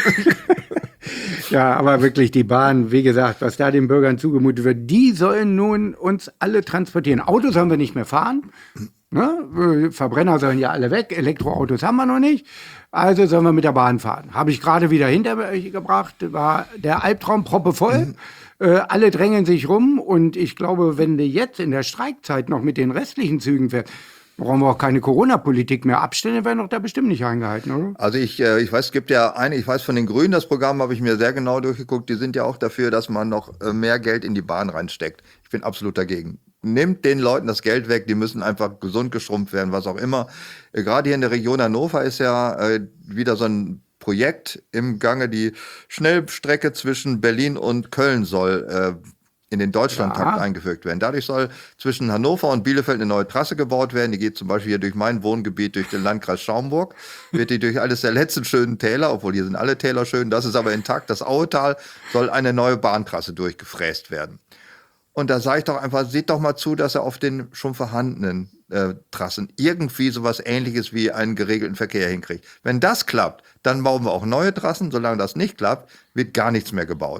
Ja, aber wirklich die Bahn, wie gesagt, was da den Bürgern zugemutet wird, die sollen nun uns alle transportieren. Autos sollen wir nicht mehr fahren. Ne? Verbrenner sollen ja alle weg. Elektroautos haben wir noch nicht. Also sollen wir mit der Bahn fahren. Habe ich gerade wieder hinter mich gebracht. War der Albtraum proppevoll. Alle drängen sich rum. Und ich glaube, wenn du jetzt in der Streikzeit noch mit den restlichen Zügen fährst, brauchen wir auch keine Corona-Politik mehr. Abstände werden doch da bestimmt nicht eingehalten, oder? Also ich weiß, es gibt ja ich weiß von den Grünen, das Programm habe ich mir sehr genau durchgeguckt. Die sind ja auch dafür, dass man noch mehr Geld in die Bahn reinsteckt. Ich bin absolut dagegen. Nimmt den Leuten das Geld weg, die müssen einfach gesund geschrumpft werden, was auch immer. Gerade hier in der Region Hannover ist ja wieder so ein Projekt im Gange. Die Schnellstrecke zwischen Berlin und Köln soll in den Deutschlandtakt eingefügt werden. Dadurch soll zwischen Hannover und Bielefeld eine neue Trasse gebaut werden. Die geht zum Beispiel hier durch mein Wohngebiet, durch den Landkreis Schaumburg. Wird die durch eines der letzten schönen Täler, obwohl hier sind alle Täler schön, das ist aber intakt. Das Auetal soll eine neue Bahntrasse durchgefräst werden. Und da sage ich doch einfach, seht doch mal zu, dass er auf den schon vorhandenen Trassen irgendwie sowas Ähnliches wie einen geregelten Verkehr hinkriegt. Wenn das klappt, dann bauen wir auch neue Trassen. Solange das nicht klappt, wird gar nichts mehr gebaut.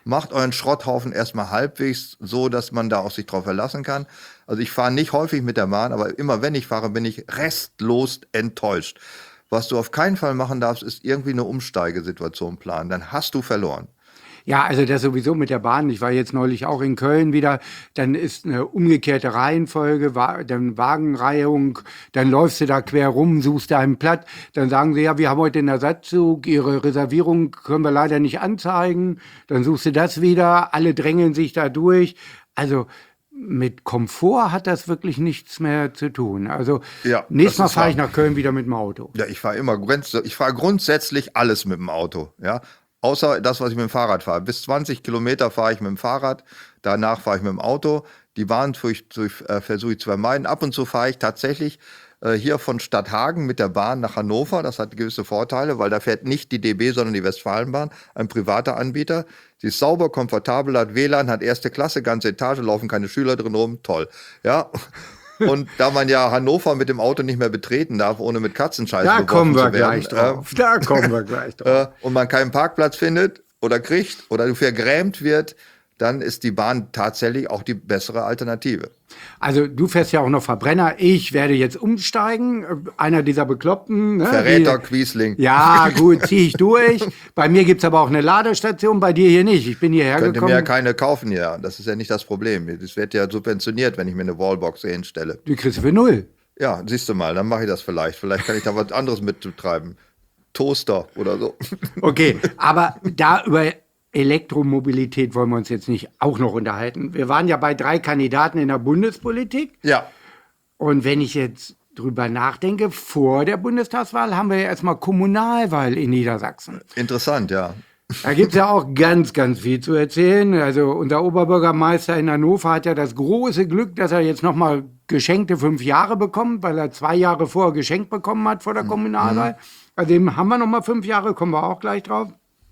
macht euren Schrotthaufen erstmal halbwegs so, dass man da auch sich drauf verlassen kann. Also ich fahre nicht häufig mit der Bahn, aber immer wenn ich fahre, bin ich restlos enttäuscht. Was du auf keinen Fall machen darfst, ist irgendwie eine Umsteigesituation planen. Dann hast du verloren. Ja, also das sowieso mit der Bahn. Ich war jetzt neulich auch in Köln wieder. Dann ist eine umgekehrte Reihenfolge, dann Wagenreihung. Dann läufst du da quer rum, suchst deinen Platz. Dann sagen sie, ja, wir haben heute einen Ersatzzug. Ihre Reservierung können wir leider nicht anzeigen. Dann suchst du das wieder. Alle drängeln sich da durch. Also mit Komfort hat das wirklich nichts mehr zu tun. Also Ja, nächstes Mal das ist fahre ich wahr. nach Köln wieder mit dem Auto. Ja, ich fahre grundsätzlich alles mit dem Auto, ja. Außer das, was ich mit dem Fahrrad fahre. Bis 20 Kilometer fahre ich mit dem Fahrrad, danach fahre ich mit dem Auto. Die Bahn versuche ich zu vermeiden. Ab und zu fahre ich tatsächlich hier von Stadthagen mit der Bahn nach Hannover. Das hat gewisse Vorteile, weil da fährt nicht die DB, sondern die Westfalenbahn, ein privater Anbieter. Sie ist sauber, komfortabel, hat WLAN, hat erste Klasse, ganze Etage, laufen keine Schüler drin rum, toll. Ja. Und da man ja Hannover mit dem Auto nicht mehr betreten darf, ohne mit Katzenscheiße Da beworfen kommen wir zu werden, gleich drauf. Da kommen wir gleich drauf. und man keinen Parkplatz findet oder kriegt oder vergrämt wird, dann ist die Bahn tatsächlich auch die bessere Alternative. Also du fährst ja auch noch Verbrenner. Ich werde jetzt umsteigen. Einer dieser Bekloppten. Ne? Verräter, Quiesling. Ja, gut, ziehe ich durch. Bei mir gibt es aber auch eine Ladestation, bei dir hier nicht. Ich bin hierher Könnte mir ja gekommen. keine kaufen hier. Das ist ja nicht das Problem. Das wird ja subventioniert, wenn ich mir eine Wallbox hier hinstelle. Du kriegst für 0. Ja, siehst du mal, dann mache ich das vielleicht. Vielleicht kann ich da was anderes mittreiben. Toaster oder so. Okay, aber da über Elektromobilität wollen wir uns jetzt nicht auch noch unterhalten. Wir waren ja bei 3 Kandidaten in der Bundespolitik. Ja, Und wenn ich jetzt drüber nachdenke, vor der Bundestagswahl haben wir ja erstmal Kommunalwahl in Niedersachsen. interessant, ja. Da gibt es ja auch ganz, ganz viel zu erzählen. Also unser Oberbürgermeister in Hannover hat ja das große Glück, dass er jetzt nochmal geschenkte 5 Jahre bekommt, weil er 2 Jahre vorher geschenkt bekommen hat vor der Kommunalwahl. Also dem haben wir nochmal 5 Jahre, kommen wir auch gleich drauf.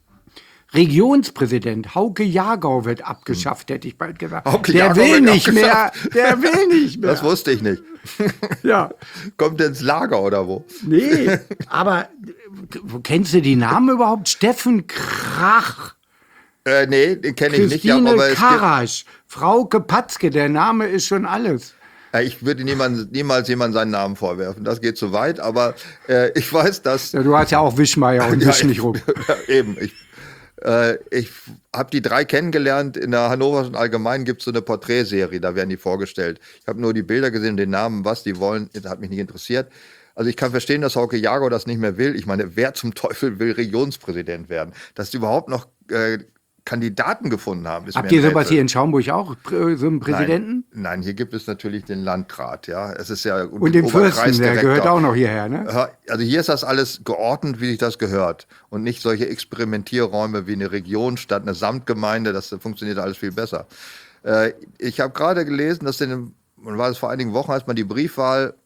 Regionspräsident Hauke Jagau wird abgeschafft, hätte ich bald gesagt. Hauke Der Jagau will wird nicht mehr. abgeschafft. Der will nicht mehr. Das wusste ich nicht. Ja. Kommt der ins Lager oder wo? Nee, aber kennst du die Namen überhaupt? Steffen Krach, Nee, den kenne ich nicht. Ja, Christine aber es gibt, Karasch, Frauke Patzke, der Name ist schon alles. ich würde niemals jemandem seinen Namen vorwerfen. Das geht zu weit. Aber ich weiß, dass... Ja, du hast ja auch Wischmeier und wisch nicht rum. Eben. Ich habe die 3 kennengelernt. In der Hannoverschen Allgemeinen gibt es so eine Porträtserie, da werden die vorgestellt. Ich habe nur die Bilder gesehen, den Namen, was die wollen, das hat mich nicht interessiert. Also ich kann verstehen, dass Hauke Jagau das nicht mehr will. Ich meine, wer zum Teufel will Regionspräsident werden? Dass die überhaupt noch Kandidaten gefunden haben, ist Habt mir ihr ein sowas Rätsel. hier in Schaumburg auch, so einen Präsidenten? Nein, hier gibt es natürlich den Landrat, ja. Es ist ja Und den Fürsten, der Oberkreisdirektor. gehört auch noch hierher, ne? Ja, also hier ist das alles geordnet, wie sich das gehört. Und nicht solche Experimentierräume wie eine Region statt eine Samtgemeinde. Das funktioniert alles viel besser. Ich habe gerade gelesen, dass war es vor einigen Wochen, als man die Briefwahl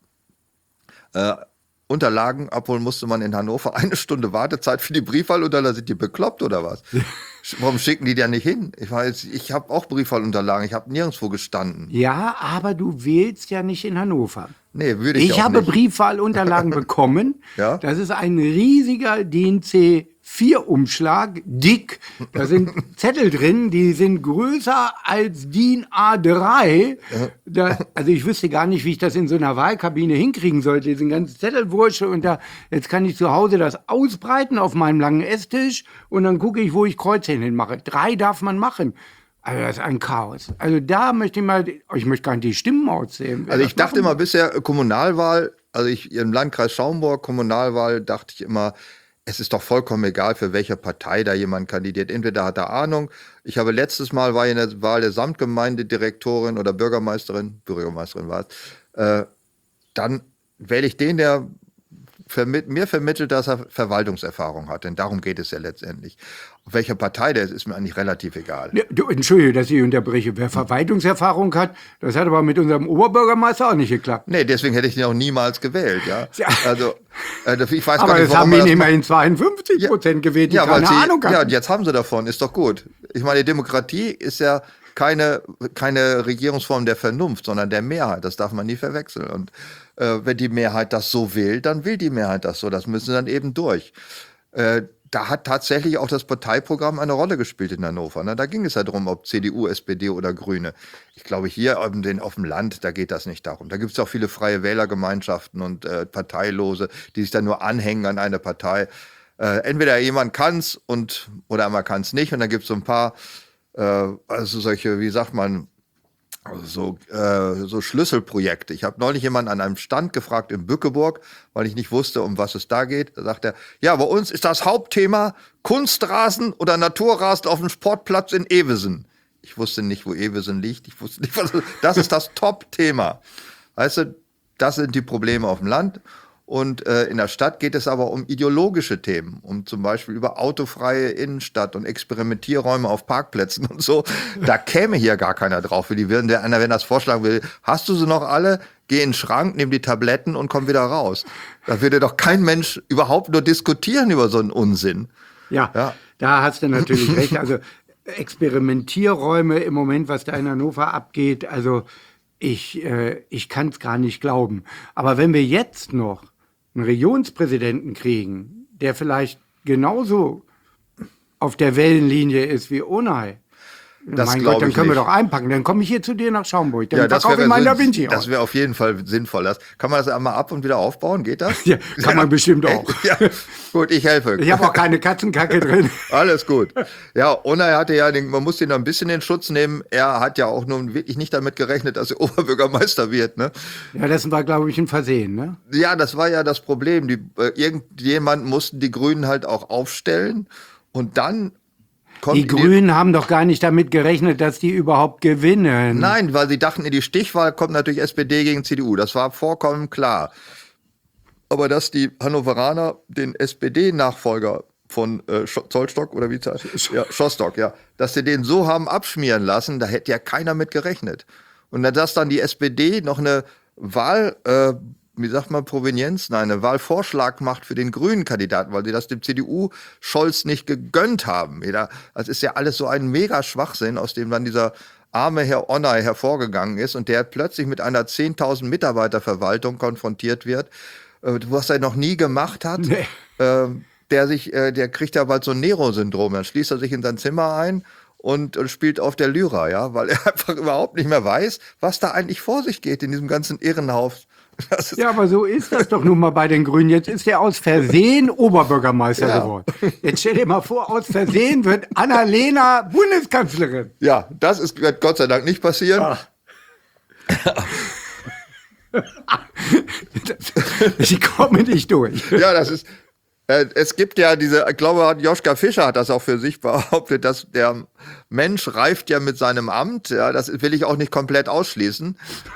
Unterlagen abholen musste, man in Hannover 1 Stunde Wartezeit für die Briefwahlunterlagen. Sind die bekloppt oder was? Warum schicken die da nicht hin? Ich habe auch Briefwahlunterlagen. Ich habe nirgendwo gestanden. Ja, aber du wählst ja nicht in Hannover. Nee, würde ich Ich auch habe nicht. Briefwahlunterlagen bekommen. Ja? Das ist ein riesiger DIN-C4-Umschlag, dick. Da sind Zettel drin, die sind größer als DIN A3. Also ich wüsste gar nicht, wie ich das in so einer Wahlkabine hinkriegen sollte, diesen ganzen Zettelwursche. Und jetzt kann ich zu Hause das ausbreiten auf meinem langen Esstisch und dann gucke ich, wo ich Kreuzchen hinmache. 3 darf man machen. Also das ist ein Chaos. Also da möchte ich möchte gar nicht die Stimmen auszählen. Also ich dachte immer bisher Kommunalwahl, im Landkreis Schaumburg, Kommunalwahl, dachte ich immer, es ist doch vollkommen egal, für welche Partei da jemand kandidiert. Entweder hat er Ahnung. Ich habe letztes Mal war ich in der Wahl der Samtgemeindedirektorin oder Bürgermeisterin war es. Dann wähle ich den, der mir vermittelt, dass er Verwaltungserfahrung hat. Denn darum geht es ja letztendlich. Auf welcher Partei der ist mir eigentlich relativ egal. Ja, Entschuldige, dass ich unterbreche. Wer Verwaltungserfahrung hat, das hat aber mit unserem Oberbürgermeister auch nicht geklappt. Nee, deswegen hätte ich den auch niemals gewählt. Ja? Ja. Also, ich weiß Aber gar nicht, das haben warum man ihn das immerhin 52% gewählt, die weil keine Ahnung ja, und hatten. jetzt haben sie davon, ist doch gut. Ich meine, Demokratie ist ja keine Regierungsform der Vernunft, sondern der Mehrheit. Das darf man nie verwechseln. Und wenn die Mehrheit das so will, dann will die Mehrheit das so. Das müssen sie dann eben durch. da hat tatsächlich auch das Parteiprogramm eine Rolle gespielt in Hannover. Ne? Da ging es ja darum, ob CDU, SPD oder Grüne. Ich glaube, hier auf dem Land, da geht das nicht darum. Da gibt es auch viele freie Wählergemeinschaften und Parteilose, die sich dann nur anhängen an eine Partei. Entweder jemand kann es oder man kann es nicht. Und dann gibt es so ein paar, also solche, wie sagt man, so Schlüsselprojekte. Ich habe neulich jemanden an einem Stand gefragt in Bückeburg, weil ich nicht wusste, um was es da geht. Da sagt er, ja, bei uns ist das Hauptthema Kunstrasen oder Naturrasen auf dem Sportplatz in Evesen. Ich wusste nicht, wo Evesen liegt. Ich wusste nicht, das ist das Top-Thema. Weißt du, das sind die Probleme auf dem Land. Und in der Stadt geht es aber um ideologische Themen, um zum Beispiel über autofreie Innenstadt und Experimentierräume auf Parkplätzen und so. Da käme hier gar keiner drauf. Wenn das vorschlagen will, hast du sie noch alle? Geh in den Schrank, nimm die Tabletten und komm wieder raus. Da würde doch kein Mensch überhaupt nur diskutieren über so einen Unsinn. Ja, da hast du natürlich recht. Also Experimentierräume im Moment, was da in Hannover abgeht, also ich kann es gar nicht glauben. Aber wenn wir jetzt noch einen Regionspräsidenten kriegen, der vielleicht genauso auf der Wellenlinie ist wie Onay, mein Gott, dann können wir doch einpacken. Dann komme ich hier zu dir nach Schaumburg. Dann verkaufe ich meinen Da Vinci aus. Das wäre auf jeden Fall sinnvoll. Kann man das einmal ab und wieder aufbauen? Geht das? Ja, kann man bestimmt auch. Ja, gut, ich helfe. Ich habe auch keine Katzenkacke drin. Alles gut. Ja, Onay hatte ja, man muss ihn ein bisschen in Schutz nehmen. Er hat ja auch nun wirklich nicht damit gerechnet, dass er Oberbürgermeister wird. Ne? Ja, das war, glaube ich, ein Versehen. Ne? Ja, das war ja das Problem. Irgendjemand mussten die Grünen halt auch aufstellen und dann die Grünen haben doch gar nicht damit gerechnet, dass die überhaupt gewinnen. Nein, weil sie dachten, in die Stichwahl kommt natürlich SPD gegen CDU. Das war vollkommen klar. Aber dass die Hannoveraner den SPD-Nachfolger von Zollstock oder wie heißt ja, Schostock, ja, dass sie den so haben abschmieren lassen, da hätte ja keiner mit gerechnet. Und dass dann die SPD noch eine eine Wahlvorschlag macht für den grünen Kandidaten, weil sie das dem CDU-Scholz nicht gegönnt haben. Das ist ja alles so ein mega Schwachsinn, aus dem dann dieser arme Herr Onay hervorgegangen ist und der plötzlich mit einer 10.000 Mitarbeiter-Verwaltung konfrontiert wird, was er noch nie gemacht hat. Nee. Der kriegt ja bald so ein Nero-Syndrom. Dann schließt er sich in sein Zimmer ein und spielt auf der Lyra, ja, weil er einfach überhaupt nicht mehr weiß, was da eigentlich vor sich geht in diesem ganzen Irrenhaus. Ja, aber so ist das doch nun mal bei den Grünen. Jetzt ist er aus Versehen Oberbürgermeister geworden. Jetzt stell dir mal vor, aus Versehen wird Annalena Bundeskanzlerin. Ja, das wird Gott sei Dank nicht passieren. Ich komme nicht durch. Ja, das ist... Es gibt ja ich glaube, Joschka Fischer hat das auch für sich behauptet, dass der Mensch reift ja mit seinem Amt. Ja, das will ich auch nicht komplett ausschließen.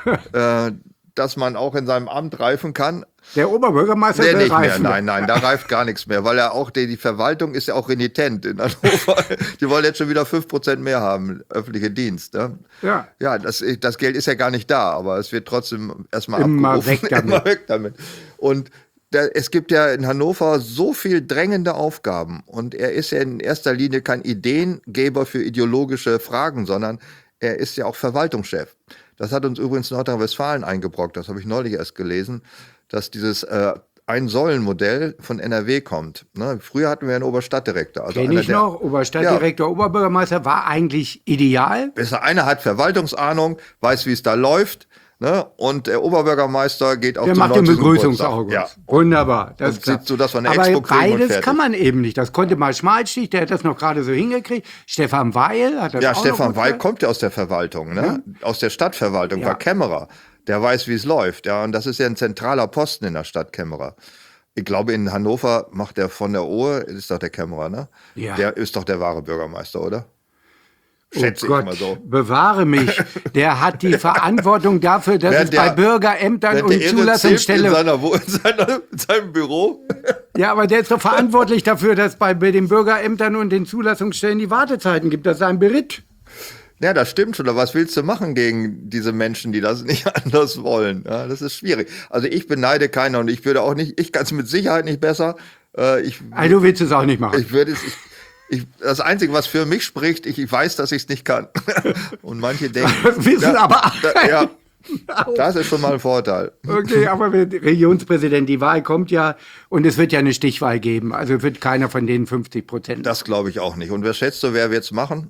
Dass man auch in seinem Amt reifen kann. Der Oberbürgermeister nicht reifen. Mehr. Nein, da reift gar nichts mehr, weil er auch die Verwaltung ist ja auch renitent in Hannover. Die wollen jetzt schon wieder 5% mehr haben, öffentliche Dienst. Ne? Ja, das Geld ist ja gar nicht da, aber es wird trotzdem erstmal abgerufen. Immer weg damit. Und es gibt ja in Hannover so viel drängende Aufgaben und er ist ja in erster Linie kein Ideengeber für ideologische Fragen, sondern er ist ja auch Verwaltungschef. Das hat uns übrigens Nordrhein-Westfalen eingebrockt, das habe ich neulich erst gelesen, dass dieses Ein-Säulen-Modell von NRW kommt. Ne? Früher hatten wir einen Oberstadtdirektor. Also Kenn ich noch, Oberstadtdirektor, Oberbürgermeister war eigentlich ideal. Einer hat Verwaltungsahnung, weiß, wie es da läuft. Ne? Und der Oberbürgermeister geht auch zum 90. Geburtstag. Der macht den Begrüßungsaugust. Ja. Wunderbar. Das sieht so, dass wir eine Aber Expo kriegen beides kann man eben nicht. Das konnte mal Schmalstich, der hat das noch gerade so hingekriegt. Stefan Weil hat das auch Stefan Weil kommt ja aus der Verwaltung, ne? Aus der Stadtverwaltung, war Kämmerer. Der weiß, wie es läuft. Ja, und das ist ja ein zentraler Posten in der Stadt Kämmerer. Ich glaube, in Hannover macht der von der Ohe, ist doch der Kämmerer, ne? Ja. Der ist doch der wahre Bürgermeister, oder? Schätze oh Gott, ich mal so. Bewahre mich. Der hat die Verantwortung dafür, dass es bei Bürgerämtern und Zulassungsstellen... In seinem Büro? Ja, aber der ist doch verantwortlich dafür, dass bei den Bürgerämtern und den Zulassungsstellen die Wartezeiten gibt. Das ist ein Beritt. Ja, das stimmt schon. Aber was willst du machen gegen diese Menschen, die das nicht anders wollen? Ja, das ist schwierig. Also ich beneide keiner und ich kann es mit Sicherheit nicht besser. Du willst es auch nicht machen. Das Einzige, was für mich spricht, ich weiß, dass ich es nicht kann. Und manche denken... Das wissen aber... Das ist schon mal ein Vorteil. Okay, aber mit Regionspräsident, die Wahl kommt ja und es wird ja eine Stichwahl geben. Also wird keiner von denen 50%. Das glaube ich auch nicht. Und wer schätzt du, wer wird es machen?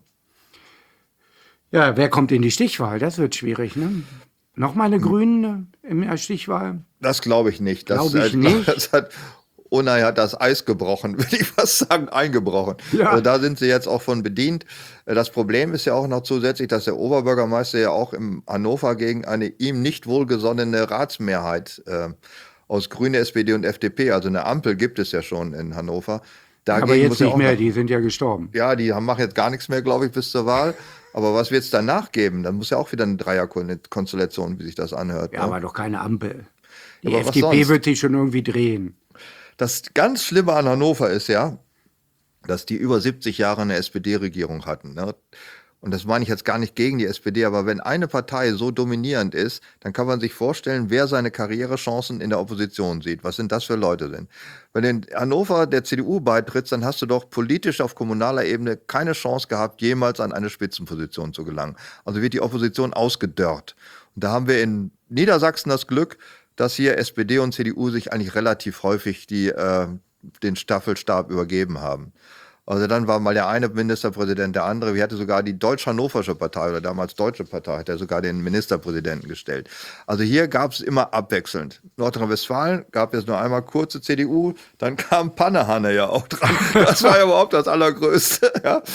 Ja, wer kommt in die Stichwahl? Das wird schwierig, ne? Nochmal eine Grünen in der Stichwahl? Das glaube ich nicht. Glaube ich nicht. Unai hat das Eis gebrochen, würde ich fast sagen, eingebrochen. Ja. Also da sind sie jetzt auch von bedient. Das Problem ist ja auch noch zusätzlich, dass der Oberbürgermeister ja auch in Hannover gegen eine ihm nicht wohlgesonnene Ratsmehrheit aus Grüne, SPD und FDP, also eine Ampel gibt es ja schon in Hannover. Dagegen Aber jetzt muss er nicht auch mehr, noch, die sind ja gestorben. ja, die machen jetzt gar nichts mehr, glaube ich, bis zur Wahl. Aber was wird es danach geben? Dann muss ja auch wieder eine Dreierkonstellation, wie sich das anhört. Ja, ne? aber doch keine Ampel. Die Aber was FDP sonst? wird sich schon irgendwie drehen. Das ganz Schlimme an Hannover ist ja, dass die über 70 Jahre eine SPD-Regierung hatten. Ne? Und das meine ich jetzt gar nicht gegen die SPD, aber wenn eine Partei so dominierend ist, dann kann man sich vorstellen, wer seine Karrierechancen in der Opposition sieht. Was sind das für Leute denn? Wenn in Hannover der CDU beitrittst, dann hast du doch politisch auf kommunaler Ebene keine Chance gehabt, jemals an eine Spitzenposition zu gelangen. Also wird die Opposition ausgedörrt. Und da haben wir in Niedersachsen das Glück, dass hier SPD und CDU sich eigentlich relativ häufig den Staffelstab übergeben haben. Also dann war mal der eine Ministerpräsident, der andere. Wir hatten sogar die Deutsch-Hannoversche Partei oder damals Deutsche Partei, hat ja sogar den Ministerpräsidenten gestellt. Also hier gab es immer abwechselnd. Nordrhein-Westfalen gab es nur einmal kurze CDU, dann kam Pannehanne ja auch dran. Das war ja überhaupt das Allergrößte. Ja.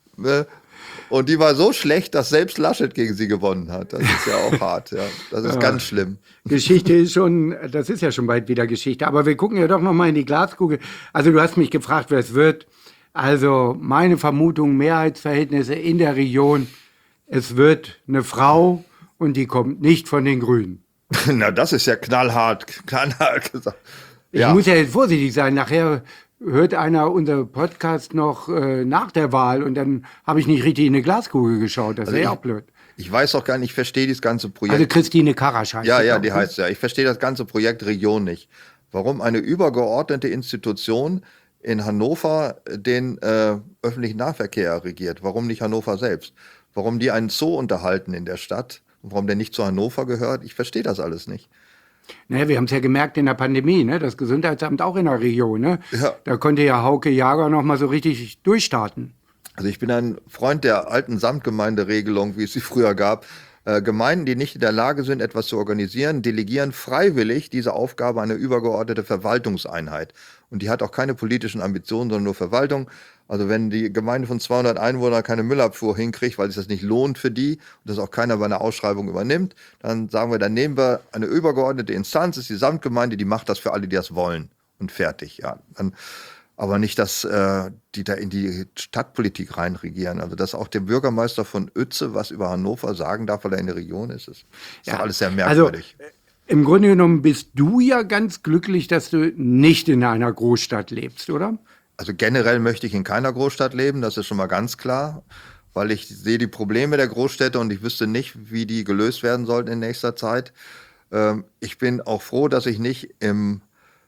Und die war so schlecht, dass selbst Laschet gegen sie gewonnen hat. Das ist ja auch hart. Ja. Das ist ganz schlimm. Geschichte ist schon, das ist ja schon bald wieder Geschichte. Aber wir gucken ja doch noch mal in die Glaskugel. Also du hast mich gefragt, wer es wird. Also meine Vermutung, Mehrheitsverhältnisse in der Region, es wird eine Frau und die kommt nicht von den Grünen. Na, das ist ja knallhart gesagt. Ich muss ja jetzt vorsichtig sein, nachher hört einer unser Podcast noch nach der Wahl und dann habe ich nicht richtig in eine Glaskugel geschaut. Das wäre ja auch blöd. Ich weiß auch gar nicht, ich verstehe dieses ganze Projekt. Also Christine Karasch heißt Ja, sie, ja, glaub die ich. heißt ja. Ich verstehe das ganze Projekt Region nicht. Warum eine übergeordnete Institution in Hannover den öffentlichen Nahverkehr regiert. Warum nicht Hannover selbst? Warum die einen Zoo unterhalten in der Stadt und warum der nicht zu Hannover gehört? Ich verstehe das alles nicht. Naja, wir haben es ja gemerkt in der Pandemie, ne? Das Gesundheitsamt auch in der Region. Ne? Ja. Da konnte ja Hauke Jager noch mal so richtig durchstarten. Also ich bin ein Freund der alten Samtgemeinderegelung, wie es sie früher gab. Gemeinden, die nicht in der Lage sind, etwas zu organisieren, delegieren freiwillig diese Aufgabe an eine übergeordnete Verwaltungseinheit. Und die hat auch keine politischen Ambitionen, sondern nur Verwaltung. Also wenn die Gemeinde von 200 Einwohnern keine Müllabfuhr hinkriegt, weil sich das nicht lohnt für die und das auch keiner bei einer Ausschreibung übernimmt, dann sagen wir, dann nehmen wir eine übergeordnete Instanz, das ist die Samtgemeinde, die macht das für alle, die das wollen. Und fertig, ja. Aber nicht, dass die da in die Stadtpolitik reinregieren. Also dass auch der Bürgermeister von Uetze was über Hannover sagen darf, weil er in der Region ist. Das ist doch alles sehr merkwürdig. Also im Grunde genommen bist du ja ganz glücklich, dass du nicht in einer Großstadt lebst, oder? Also generell möchte ich in keiner Großstadt leben, das ist schon mal ganz klar. Weil ich sehe die Probleme der Großstädte und ich wüsste nicht, wie die gelöst werden sollten in nächster Zeit. Ich bin auch froh, dass ich nicht im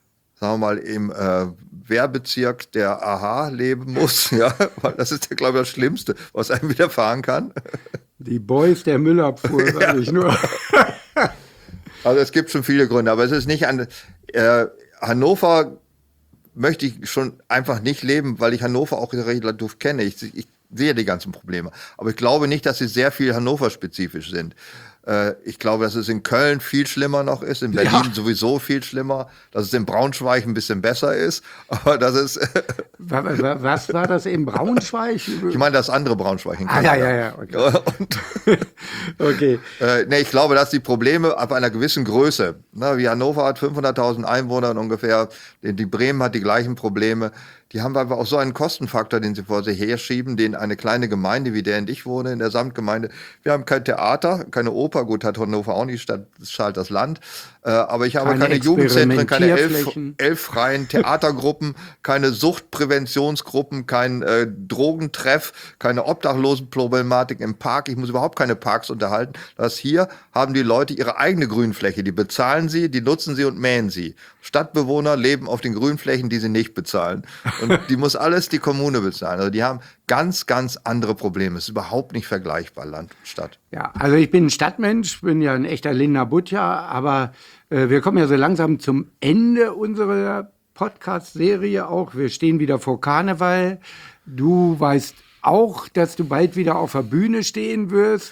Wehrbezirk der AHA leben muss, ja, weil das ist ja, glaube ich, das Schlimmste, was einem widerfahren kann. Die Boys der Müllabfuhr, sag ich nur. Also es gibt schon viele Gründe, aber es ist nicht an Hannover möchte ich schon einfach nicht leben, weil ich Hannover auch relativ kenne. Ich sehe die ganzen Probleme. Aber ich glaube nicht, dass sie sehr viel Hannover-spezifisch sind. Ich glaube, dass es in Köln viel schlimmer noch ist, in Berlin sowieso viel schlimmer, dass es in Braunschweig ein bisschen besser ist, aber das ist... Was war das in Braunschweig? Ich meine das andere Braunschweig in Köln. Ja, okay. Okay. Nee, ich glaube, dass die Probleme ab einer gewissen Größe, wie Hannover hat 500.000 Einwohner ungefähr, die Bremen hat die gleichen Probleme, die haben einfach auch so einen Kostenfaktor, den sie vor sich herschieben, den eine kleine Gemeinde, wie der in ich wohne, in der Samtgemeinde, wir haben kein Theater, keine Oper, gut, hat Hannover auch nicht, zahlt das Land, aber ich habe keine Jugendzentren, keine 11 freien Theatergruppen, keine Suchtpräventionsgruppen, kein Drogentreff, keine Obdachlosenproblematik im Park, ich muss überhaupt keine Parks unterhalten. Das hier haben die Leute ihre eigene Grünfläche, die bezahlen sie, die nutzen sie und mähen sie. Stadtbewohner leben auf den Grünflächen, die sie nicht bezahlen. Und die muss alles die Kommune bezahlen. Also die haben ganz, ganz andere Probleme. Es ist überhaupt nicht vergleichbar, Land und Stadt. Ja, also ich bin ein Stadtmensch, bin ja ein echter Linda Butcher, aber wir kommen ja so langsam zum Ende unserer Podcast-Serie auch. Wir stehen wieder vor Karneval. Du weißt auch, dass du bald wieder auf der Bühne stehen wirst.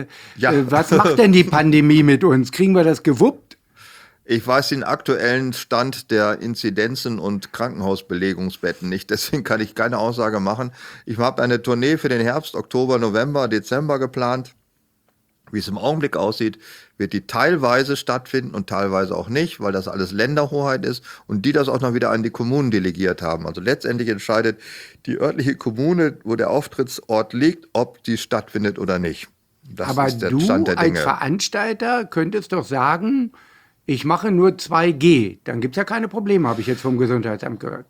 Was macht denn die Pandemie mit uns? Kriegen wir das gewuppt? Ich weiß den aktuellen Stand der Inzidenzen und Krankenhausbelegungsbetten nicht, deswegen kann ich keine Aussage machen. Ich habe eine Tournee für den Herbst, Oktober, November, Dezember geplant. Wie es im Augenblick aussieht, wird die teilweise stattfinden und teilweise auch nicht, weil das alles Länderhoheit ist und die das auch noch wieder an die Kommunen delegiert haben. Also letztendlich entscheidet die örtliche Kommune, wo der Auftrittsort liegt, ob die stattfindet oder nicht. Das Aber ist der du Stand der Dinge. als Veranstalter könntest doch sagen, ich mache nur 2G. Dann gibt es ja keine Probleme, habe ich jetzt vom Gesundheitsamt gehört.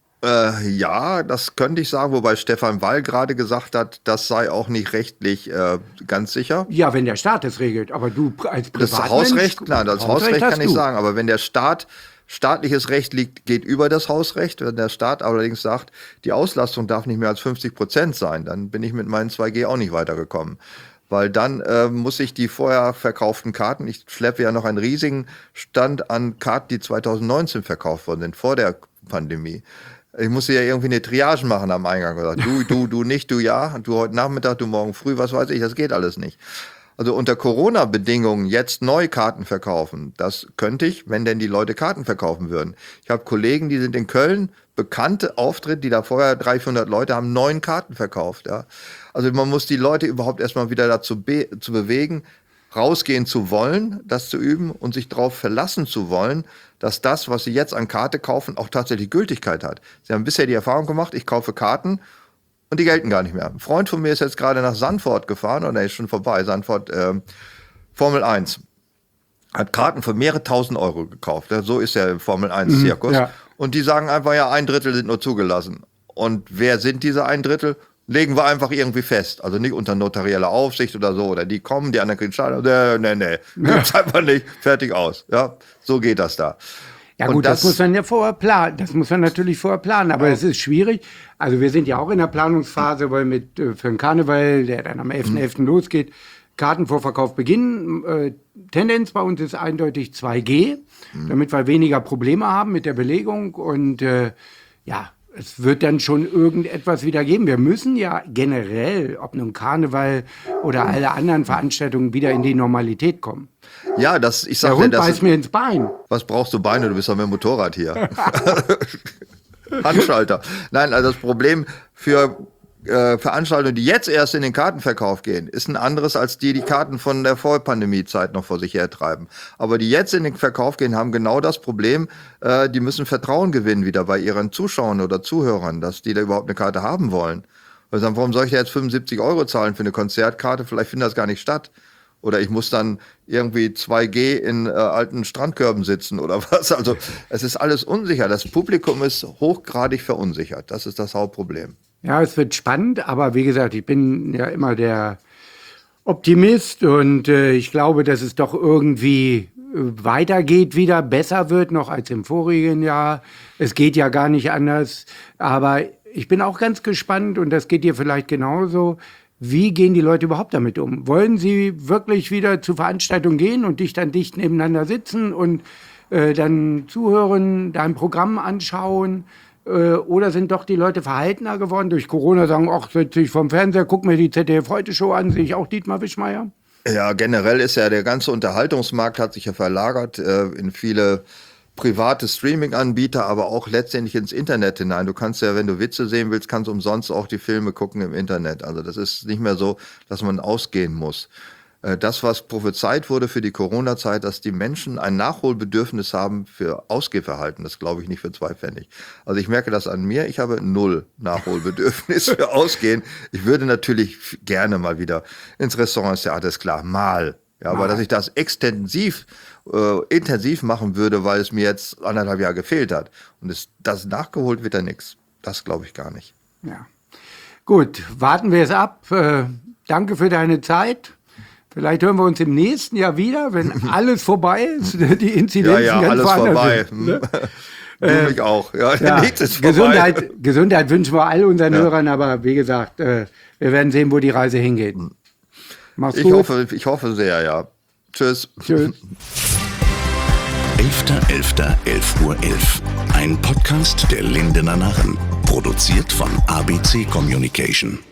Ja, das könnte ich sagen, wobei Stefan Wall gerade gesagt hat, das sei auch nicht rechtlich ganz sicher. Ja, wenn der Staat es regelt, aber du als Privatmensch... Das Hausrecht, klar, das Hausrecht kann ich sagen, aber wenn der staatliches Recht liegt, geht über das Hausrecht. Wenn der Staat allerdings sagt, die Auslastung darf nicht mehr als 50% sein, dann bin ich mit meinen 2G auch nicht weitergekommen. Weil dann muss ich die vorher verkauften Karten, ich schleppe ja noch einen riesigen Stand an Karten, die 2019 verkauft worden sind, vor der Pandemie. Ich musste ja irgendwie eine Triage machen am Eingang. Gesagt, du nicht, du ja, du heute Nachmittag, du morgen früh, was weiß ich, das geht alles nicht. Also unter Corona-Bedingungen jetzt neue Karten verkaufen, das könnte ich, wenn denn die Leute Karten verkaufen würden. Ich habe Kollegen, die sind in Köln, bekannte Auftritte, die da vorher 300-400 Leute haben 9 Karten verkauft. Ja. Also man muss die Leute überhaupt erstmal wieder dazu zu bewegen, rausgehen zu wollen, das zu üben und sich darauf verlassen zu wollen, dass das, was sie jetzt an Karte kaufen, auch tatsächlich Gültigkeit hat. Sie haben bisher die Erfahrung gemacht, ich kaufe Karten und die gelten gar nicht mehr. Ein Freund von mir ist jetzt gerade nach Sandford gefahren, oder ist schon vorbei, Sandford, Formel 1. Hat Karten für mehrere tausend Euro gekauft. Ja, so ist der Formel 1-Zirkus. Ja. Und die sagen einfach, ja, 1/3 sind nur zugelassen. Und wer sind diese 1/3? Legen wir einfach irgendwie fest. Also nicht unter notarieller Aufsicht oder so. Oder die kommen, die anderen kriegen Schaden. Nee. Gibt's einfach nicht. Fertig aus. Ja, so geht das da. Ja gut, das muss man ja vorher planen. Das muss man natürlich vorher planen. Aber es ist schwierig. Also wir sind ja auch in der Planungsphase, weil für den Karneval, der dann am 11.11. losgeht, Kartenvorverkauf beginnen. Tendenz bei uns ist eindeutig 2G, damit wir weniger Probleme haben mit der Belegung. Und es wird dann schon irgendetwas wieder geben. Wir müssen ja generell, ob nun Karneval oder alle anderen Veranstaltungen, wieder in die Normalität kommen. Ja, ich sag der Hund beißt mir ins Bein. Was brauchst du Beine? Du bist doch mit dem Motorrad hier. Handschalter. Nein, also das Problem für Veranstaltungen, die jetzt erst in den Kartenverkauf gehen, ist ein anderes als die Karten von der Vorpandemie-Zeit noch vor sich hertreiben. Aber die jetzt in den Verkauf gehen, haben genau das Problem, die müssen Vertrauen gewinnen wieder bei ihren Zuschauern oder Zuhörern, dass die da überhaupt eine Karte haben wollen. Und sagen, warum soll ich da jetzt 75 € zahlen für eine Konzertkarte? Vielleicht findet das gar nicht statt. Oder ich muss dann irgendwie 2G in alten Strandkörben sitzen oder was. Also es ist alles unsicher. Das Publikum ist hochgradig verunsichert. Das ist das Hauptproblem. Ja, es wird spannend, aber wie gesagt, ich bin ja immer der Optimist und ich glaube, dass es doch irgendwie weitergeht, wieder besser wird noch als im vorigen Jahr. Es geht ja gar nicht anders, aber ich bin auch ganz gespannt und das geht dir vielleicht genauso. Wie gehen die Leute überhaupt damit um? Wollen sie wirklich wieder zu Veranstaltungen gehen und dich dann dicht nebeneinander sitzen und dann zuhören, dein Programm anschauen? Oder sind doch die Leute verhaltener geworden durch Corona, sagen, ach, sitze ich vorm Fernseher, guck mir die ZDF-Heute-Show an, sehe ich auch Dietmar Wischmeier? Ja, generell ist ja der ganze Unterhaltungsmarkt hat sich ja verlagert in viele private Streaming-Anbieter, aber auch letztendlich ins Internet hinein. Du kannst ja, wenn du Witze sehen willst, kannst du umsonst auch die Filme gucken im Internet. Also das ist nicht mehr so, dass man ausgehen muss. Das, was prophezeit wurde für die Corona-Zeit, dass die Menschen ein Nachholbedürfnis haben für Ausgehverhalten, das glaube ich nicht für 2 Pfennig. Also ich merke das an mir, ich habe 0 Nachholbedürfnis für Ausgehen. Ich würde natürlich gerne mal wieder ins Restaurant, ins Theater, ist klar, mal. Ja, aber dass ich das intensiv machen würde, weil es mir jetzt 1,5 Jahre gefehlt hat. Und das nachgeholt wird da nichts. Das glaube ich gar nicht. Ja. Gut, warten wir es ab. Danke für deine Zeit. Vielleicht hören wir uns im nächsten Jahr wieder, wenn alles vorbei ist, die Inzidenzen ja, ganz alles vorbei. sind, ne? Du mich auch. Ja, Ja, nichts ist vorbei. Gesundheit wünschen wir all unseren Hörern, aber wie gesagt, wir werden sehen, wo die Reise hingeht. Mach's gut. Ich hoffe sehr, ja. Tschüss. Tschüss. 11.11.11 Uhr 11. Ein Podcast der Lindener Narren. Produziert von ABC Communication.